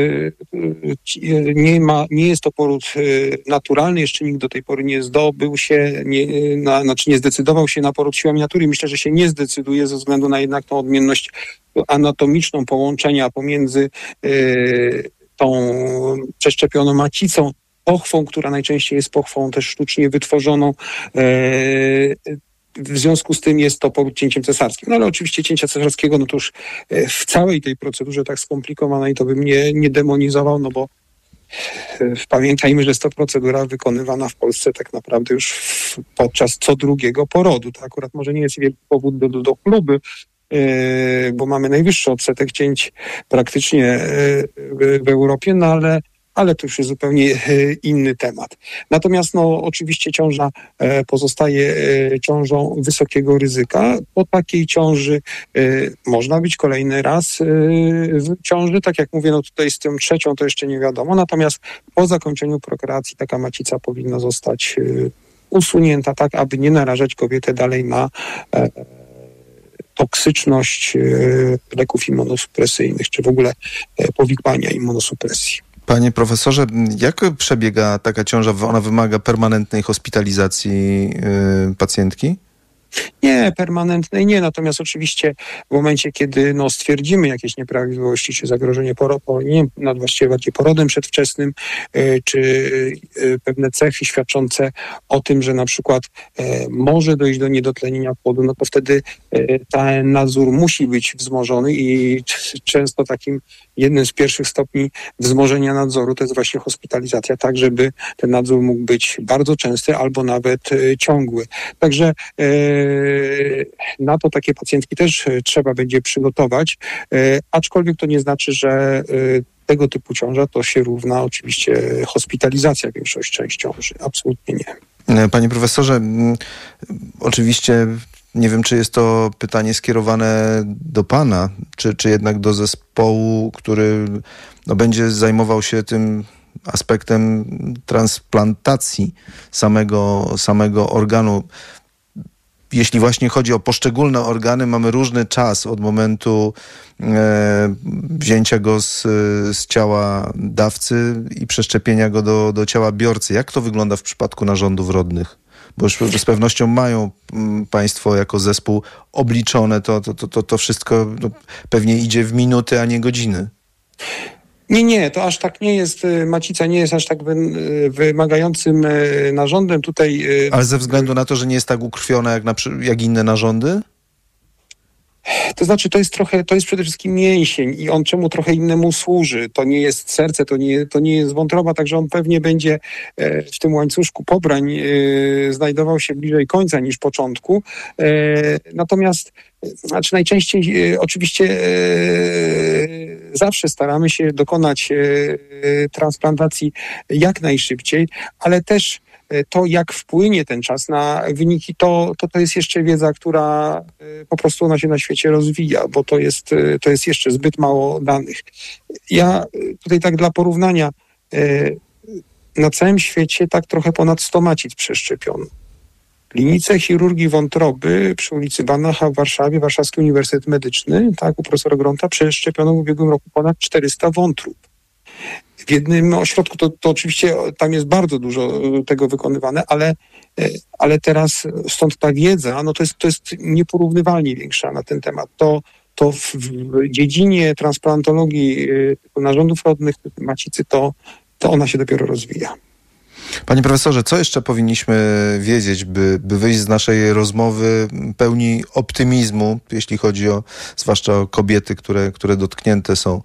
nie jest to poród naturalny, jeszcze nikt do tej pory nie zdobył się, nie zdecydował się na poród siłami natury. Myślę, że się nie zdecyduje ze względu na jednak tą odmienność anatomiczną połączenia pomiędzy tą przeszczepioną macicą, pochwą, która najczęściej jest pochwą też sztucznie wytworzoną. W związku z tym jest to poród cięciem cesarskim. No ale oczywiście cięcia cesarskiego, no to już w całej tej procedurze tak skomplikowanej to bym nie demonizował, no bo pamiętajmy, że jest to procedura wykonywana w Polsce tak naprawdę już podczas co drugiego porodu. To akurat może nie jest wielki powód do chluby, bo mamy najwyższy odsetek cięć praktycznie w Europie, no ale to już jest zupełnie inny temat. Natomiast oczywiście ciąża pozostaje ciążą wysokiego ryzyka. Po takiej ciąży można być kolejny raz w ciąży. Tak jak mówię, tutaj z tą trzecią to jeszcze nie wiadomo. Natomiast po zakończeniu prokreacji taka macica powinna zostać usunięta, tak aby nie narażać kobiety dalej na toksyczność leków immunosupresyjnych, czy w ogóle powikłania immunosupresji. Panie profesorze, jak przebiega taka ciąża? Ona wymaga permanentnej hospitalizacji pacjentki? Nie, permanentnej nie, natomiast oczywiście w momencie, kiedy stwierdzimy jakieś nieprawidłowości czy zagrożenie właściwie bardziej porodem przedwczesnym, czy pewne cechy świadczące o tym, że na przykład może dojść do niedotlenienia płodu, no to wtedy ten nadzór musi być wzmożony i często takim jednym z pierwszych stopni wzmożenia nadzoru to jest właśnie hospitalizacja, tak żeby ten nadzór mógł być bardzo częsty albo nawet ciągły. Także na to takie pacjentki też trzeba będzie przygotować, aczkolwiek to nie znaczy, że tego typu ciąża to się równa oczywiście hospitalizacja większość część ciąży. Absolutnie nie. Panie profesorze, oczywiście nie wiem, czy jest to pytanie skierowane do pana, czy jednak do zespołu, który będzie zajmował się tym aspektem transplantacji samego organu. Jeśli właśnie chodzi o poszczególne organy, mamy różny czas od momentu wzięcia go z ciała dawcy i przeszczepienia go do ciała biorcy. Jak to wygląda w przypadku narządów rodnych? Bo już z pewnością mają państwo jako zespół obliczone to wszystko pewnie idzie w minuty, a nie godziny. Nie, to aż tak nie jest. Macica nie jest aż tak wymagającym narządem tutaj. Ale ze względu na to, że nie jest tak ukrwiona jak inne narządy? To znaczy, to jest przede wszystkim mięsień i on czemu trochę innemu służy. To nie jest serce, to nie jest wątroba, także on pewnie będzie w tym łańcuszku pobrań znajdował się bliżej końca niż początku. Natomiast najczęściej oczywiście zawsze staramy się dokonać transplantacji jak najszybciej, ale też to, jak wpłynie ten czas na wyniki, to jest jeszcze wiedza, która po prostu ona się na świecie rozwija, bo to jest jeszcze zbyt mało danych. Ja tutaj tak dla porównania na całym świecie tak trochę ponad 100 macic przeszczepiono. W klinice chirurgii wątroby przy ulicy Banacha w Warszawie, Warszawski Uniwersytet Medyczny, tak, u profesora Gronta, przeszczepiono w ubiegłym roku ponad 400 wątrób. W jednym ośrodku, to oczywiście tam jest bardzo dużo tego wykonywane, ale teraz stąd ta wiedza, no to jest nieporównywalnie większa na ten temat. To w dziedzinie transplantologii narządów rodnych, macicy, to ona się dopiero rozwija. Panie profesorze, co jeszcze powinniśmy wiedzieć, by wyjść z naszej rozmowy pełni optymizmu, jeśli chodzi zwłaszcza o kobiety, które dotknięte są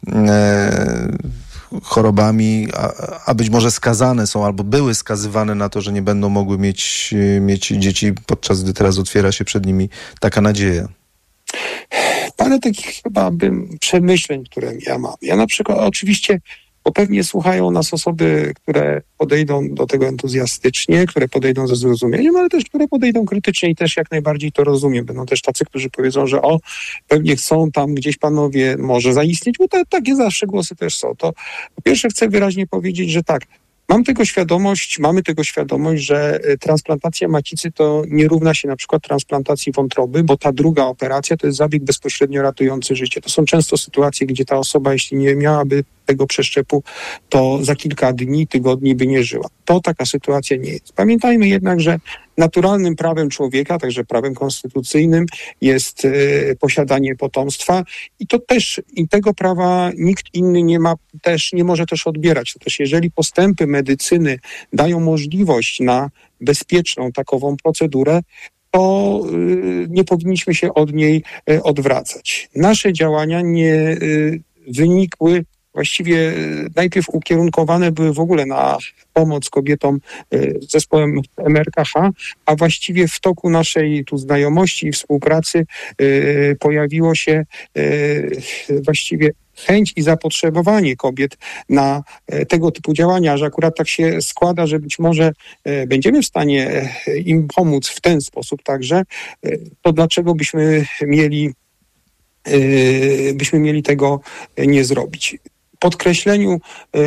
chorobami, a być może skazane są albo były skazywane na to, że nie będą mogły mieć dzieci, podczas gdy teraz otwiera się przed nimi taka nadzieja? Parę takich chyba przemyśleń, które ja mam. Ja na przykład oczywiście, bo pewnie słuchają nas osoby, które podejdą do tego entuzjastycznie, które podejdą ze zrozumieniem, ale też które podejdą krytycznie i też jak najbardziej to rozumiem. Będą też tacy, którzy powiedzą, że pewnie chcą tam gdzieś panowie może zaistnieć, bo takie zawsze głosy też są. To po pierwsze chcę wyraźnie powiedzieć, że tak, mamy tego świadomość, że transplantacja macicy to nie równa się na przykład transplantacji wątroby, bo ta druga operacja to jest zabieg bezpośrednio ratujący życie. To są często sytuacje, gdzie ta osoba, jeśli nie miałaby tego przeszczepu, to za kilka dni, tygodni by nie żyła. To taka sytuacja nie jest. Pamiętajmy jednak, że naturalnym prawem człowieka, także prawem konstytucyjnym jest posiadanie potomstwa i tego prawa nikt inny nie może też odbierać. To też jeżeli postępy medycyny dają możliwość na bezpieczną takową procedurę, to nie powinniśmy się od niej odwracać. Nasze działania nie wynikły, właściwie najpierw ukierunkowane były w ogóle na pomoc kobietom z zespołem MRKH, a właściwie w toku naszej tu znajomości i współpracy pojawiło się właściwie chęć i zapotrzebowanie kobiet na tego typu działania, że akurat tak się składa, że być może będziemy w stanie im pomóc w ten sposób także, to dlaczego byśmy mieli tego nie zrobić. Podkreśleniu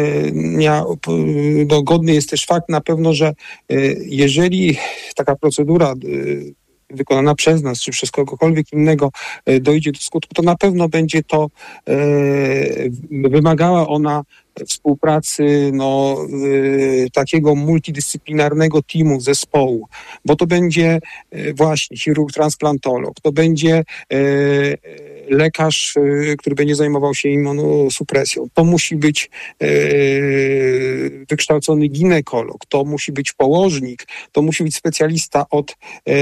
godny jest też fakt na pewno, że jeżeli taka procedura wykonana przez nas, czy przez kogokolwiek innego dojdzie do skutku, to na pewno będzie to wymagała ona współpracy takiego multidyscyplinarnego teamu, zespołu, bo to będzie właśnie chirurg transplantolog, to będzie lekarz, który będzie zajmował się immunosupresją, to musi być wykształcony ginekolog, to musi być położnik, to musi być specjalista od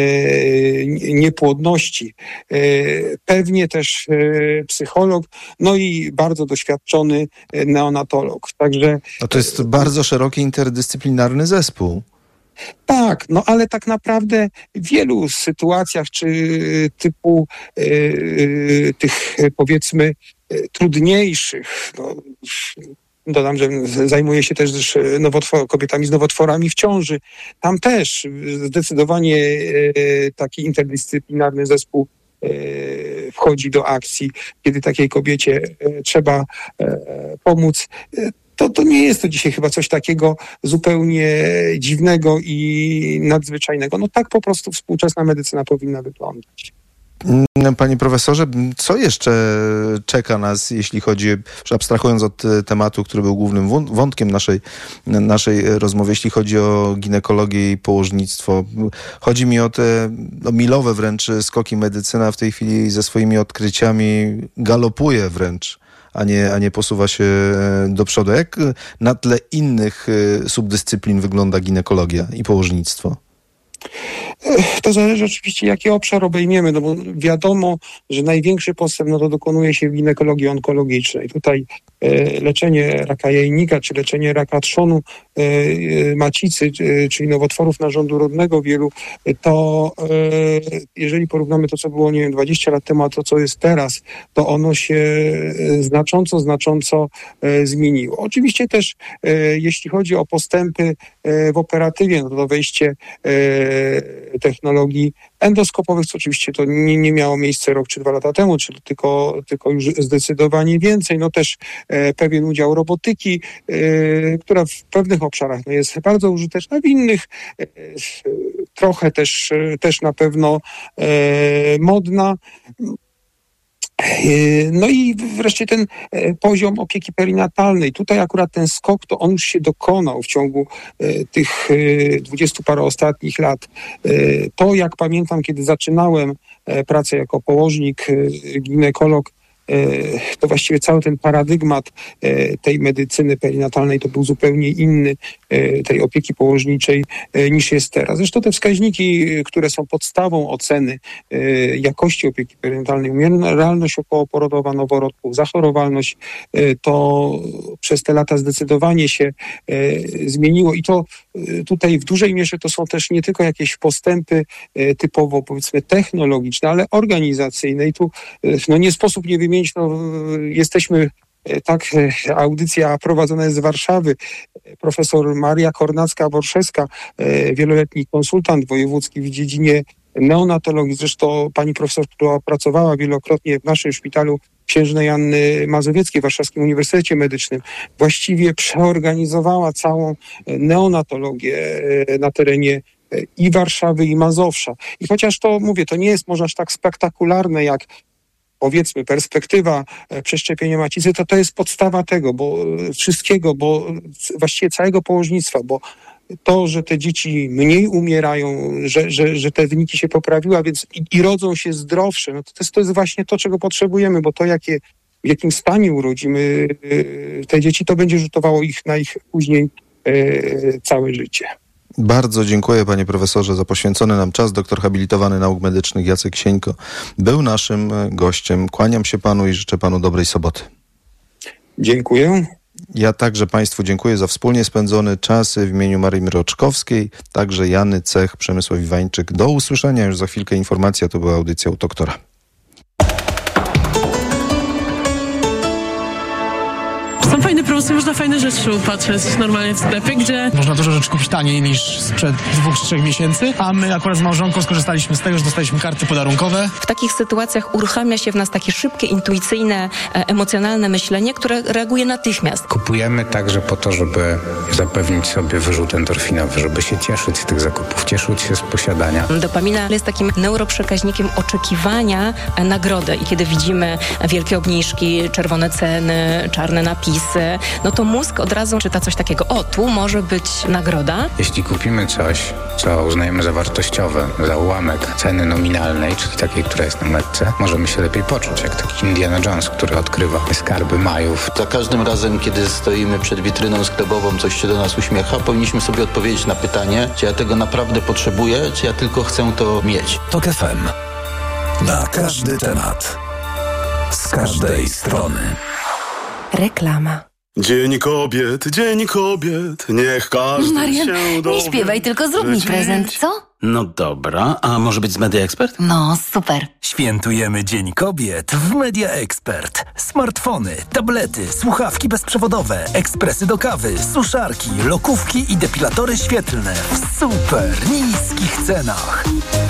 niepłodności, pewnie też psycholog, no i bardzo doświadczony neonatolog. Także to jest bardzo szeroki, interdyscyplinarny zespół. Tak, ale tak naprawdę w wielu sytuacjach, czy typu tych powiedzmy trudniejszych, dodam, że zajmuję się też kobietami z nowotworami w ciąży, tam też zdecydowanie taki interdyscyplinarny zespół wchodzi do akcji, kiedy takiej kobiecie trzeba pomóc. To nie jest to dzisiaj chyba coś takiego zupełnie dziwnego i nadzwyczajnego. Tak po prostu współczesna medycyna powinna wyglądać. Panie profesorze, co jeszcze czeka nas, jeśli chodzi, abstrahując od tematu, który był głównym wątkiem naszej rozmowy, jeśli chodzi o ginekologię i położnictwo. Chodzi mi o te milowe wręcz skoki. Medycyna w tej chwili ze swoimi odkryciami galopuje wręcz, a nie posuwa się do przodu. Jak na tle innych subdyscyplin wygląda ginekologia i położnictwo? To zależy oczywiście, jaki obszar obejmiemy, bo wiadomo, że największy postęp to dokonuje się w ginekologii onkologicznej. Tutaj leczenie raka jajnika czy leczenie raka trzonu macicy, czyli nowotworów narządu rodnego wielu, to jeżeli porównamy to, co było, 20 lat temu, a to, co jest teraz, to ono się znacząco zmieniło. Oczywiście też jeśli chodzi o postępy w operatywie, no to wejście technologii endoskopowych, co oczywiście to nie miało miejsca rok czy 2 lata temu, czyli tylko już zdecydowanie więcej. No też pewien udział robotyki, która w pewnych obszarach jest bardzo użyteczna, w innych trochę też na pewno modna. No i wreszcie ten poziom opieki perinatalnej. Tutaj akurat ten skok, to on już się dokonał w ciągu tych 20 paru ostatnich lat. To, jak pamiętam, kiedy zaczynałem pracę jako położnik, ginekolog, to właściwie cały ten paradygmat tej medycyny perinatalnej to był zupełnie inny, tej opieki położniczej, niż jest teraz. Zresztą te wskaźniki, które są podstawą oceny jakości opieki perinatalnej, umieralność okołoporodowa noworodków, zachorowalność, to przez te lata zdecydowanie się zmieniło i to tutaj w dużej mierze to są też nie tylko jakieś postępy typowo, powiedzmy, technologiczne, ale organizacyjne i tu nie sposób nie wymienić, jesteśmy, tak, audycja prowadzona jest z Warszawy. Profesor Maria Kornacka-Worszewska, wieloletni konsultant wojewódzki w dziedzinie neonatologii, zresztą pani profesor, która pracowała wielokrotnie w naszym szpitalu Księżnej Anny Mazowieckiej w Warszawskim Uniwersytecie Medycznym, właściwie przeorganizowała całą neonatologię na terenie i Warszawy, i Mazowsza. I chociaż to, mówię, to nie jest może aż tak spektakularne jak, powiedzmy, perspektywa przeszczepienia macicy, to jest podstawa tego, bo wszystkiego, bo właściwie całego położnictwa, bo to, że te dzieci mniej umierają, że te wyniki się poprawiły, a więc i rodzą się zdrowsze, no to jest właśnie to, czego potrzebujemy, bo to w jakim stanie urodzimy te dzieci, to będzie rzutowało na ich później całe życie. Bardzo dziękuję, panie profesorze, za poświęcony nam czas. Doktor habilitowany nauk medycznych Jacek Sieńko był naszym gościem. Kłaniam się panu i życzę panu dobrej soboty. Dziękuję. Ja także państwu dziękuję za wspólnie spędzony czas w imieniu Marii Mroczkowskiej, także Jany Cech, Przemysław Iwańczyk. Do usłyszenia już za chwilkę. Informacja, to była audycja u doktora. Są fajne promocje, można fajne rzeczy upatrzeć normalnie w sklepie, gdzie można dużo rzeczy kupić taniej niż sprzed 2-3 miesięcy, a my akurat z małżonką skorzystaliśmy z tego, że dostaliśmy karty podarunkowe. W takich sytuacjach uruchamia się w nas takie szybkie, intuicyjne, emocjonalne myślenie, które reaguje natychmiast. Kupujemy także po to, żeby zapewnić sobie wyrzut endorfinowy, żeby się cieszyć z tych zakupów, cieszyć się z posiadania. Dopamina jest takim neuroprzekaźnikiem oczekiwania nagrody i kiedy widzimy wielkie obniżki, czerwone ceny, czarne napisy, no to mózg od razu czyta coś takiego, tu może być nagroda. Jeśli kupimy coś, co uznajemy za wartościowe, za ułamek ceny nominalnej, czyli takiej, która jest na metce, możemy się lepiej poczuć, jak taki Indiana Jones, który odkrywa skarby Majów. Za każdym razem, kiedy stoimy przed witryną sklepową, coś się do nas uśmiecha, powinniśmy sobie odpowiedzieć na pytanie, czy ja tego naprawdę potrzebuję, czy ja tylko chcę to mieć. TOK FM. Na każdy temat. Z każdej strony. Reklama. Dzień kobiet, niech każdy Marian, się dowie. nie śpiewaj, tylko zrób mi prezent, co? No dobra, a może być z Media Expert? No, super. Świętujemy Dzień Kobiet w Media Expert. Smartfony, tablety, słuchawki bezprzewodowe, ekspresy do kawy, suszarki, lokówki i depilatory świetlne w super niskich cenach.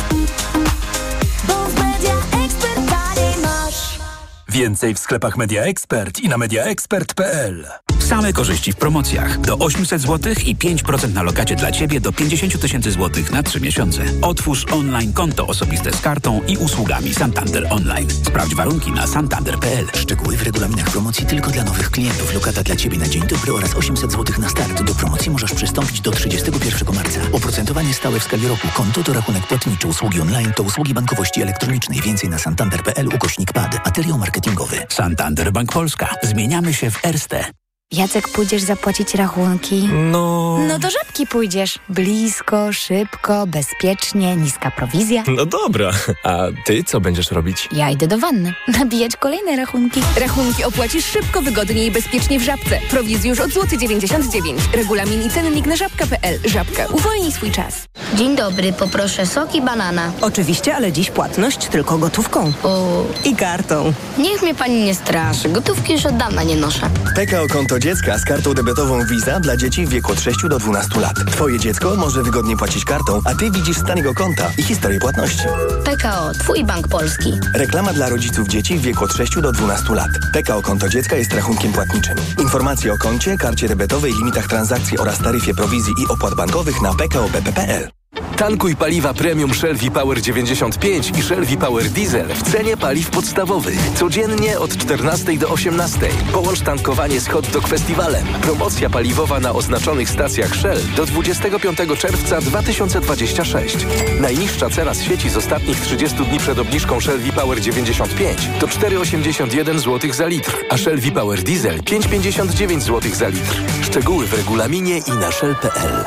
Więcej w sklepach Media Expert i na mediaexpert.pl. Same korzyści w promocjach. Do 800 zł i 5% na lokacie dla Ciebie do 50 000 złotych na 3 miesiące. Otwórz online konto osobiste z kartą i usługami Santander Online. Sprawdź warunki na santander.pl. Szczegóły w regulaminach promocji tylko dla nowych klientów. Lokata dla Ciebie na dzień dobry oraz 800 zł na start. Do promocji możesz przystąpić do 31 marca. Oprocentowanie stałe w skali roku. Konto to rachunek płatniczy. Usługi online to usługi bankowości elektronicznej. Więcej na santander.pl /pad. Materiał marketingowy. Santander Bank Polska. Zmieniamy się w Erste. Jacek, pójdziesz zapłacić rachunki? No do Żabki pójdziesz. Blisko, szybko, bezpiecznie, niska prowizja. No dobra, a ty co będziesz robić? Ja idę do wanny. Nabijać kolejne rachunki. Rachunki opłacisz szybko, wygodnie i bezpiecznie w Żabce. Prowizji już od 99 zł. Regulamin i cennik na żabka.pl. Żabka. Uwolnij swój czas. Dzień dobry, poproszę sok i banana. Oczywiście, ale dziś płatność tylko gotówką. I kartą. Niech mnie pani nie straszy. Gotówki już od dawna nie noszę. PKO Konto Dziecka z kartą debetową Visa dla dzieci w wieku od 6 do 12 lat. Twoje dziecko może wygodnie płacić kartą, a ty widzisz stan jego konta i historię płatności. PKO, twój bank polski. Reklama dla rodziców dzieci w wieku od 6 do 12 lat. PKO Konto Dziecka jest rachunkiem płatniczym. Informacje o koncie, karcie debetowej, limitach transakcji oraz taryfie prowizji i opłat bankowych na pko.bp.pl. Tankuj paliwa premium Shell V-Power 95 i Shell V-Power Diesel w cenie paliw podstawowych. Codziennie od 14 do 18. Połącz tankowanie z Hot Dog Festiwalem. Promocja paliwowa na oznaczonych stacjach Shell do 25 czerwca 2026. Najniższa cena z sieci z ostatnich 30 dni przed obniżką Shell V-Power 95 to 4,81 zł za litr, a Shell V-Power Diesel 5,59 zł za litr. Szczegóły w regulaminie i na shell.pl.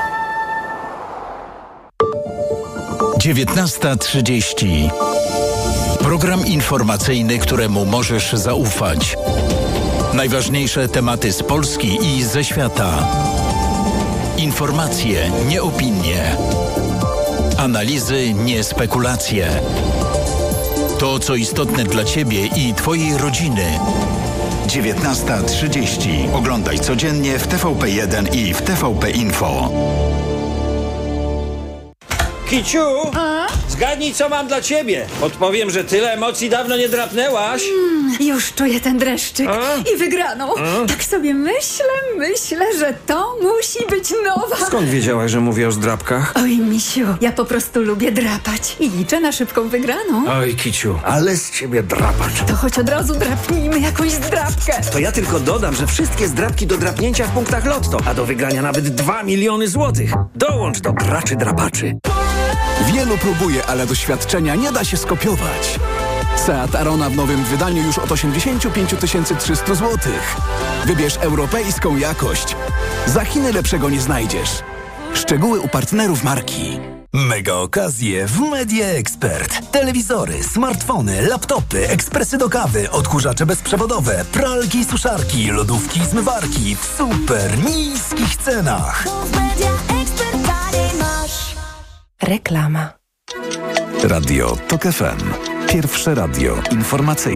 19:30. Program informacyjny, któremu możesz zaufać. Najważniejsze tematy z Polski i ze świata. Informacje, nie opinie. Analizy, nie spekulacje. To, co istotne dla Ciebie i Twojej rodziny. 19:30. Oglądaj codziennie w TVP1 i w TVP Info. Kiciu, zgadnij, co mam dla ciebie. Odpowiem, że tyle emocji dawno nie drapnęłaś. Już czuję ten dreszczyk i wygraną. Tak sobie myślę, że to musi być nowa. Skąd wiedziałaś, że mówię o zdrapkach? Oj, misiu, ja po prostu lubię drapać i liczę na szybką wygraną. Oj, Kiciu, ale z ciebie drapacz. To choć od razu drapnijmy jakąś zdrapkę. To ja tylko dodam, że wszystkie zdrapki do drapnięcia w punktach Lotto, a do wygrania nawet 2 miliony złotych. Dołącz do graczy drapaczy. Wielu próbuje, ale doświadczenia nie da się skopiować. Seat Arona w nowym wydaniu już od 85 300 zł. Wybierz europejską jakość. Za Chiny lepszego nie znajdziesz. Szczegóły u partnerów marki. Mega okazje w Media Expert. Telewizory, smartfony, laptopy, ekspresy do kawy, odkurzacze bezprzewodowe, pralki i suszarki, lodówki i zmywarki w super niskich cenach. Reklama. Radio TOK FM. Pierwsze radio informacyjne.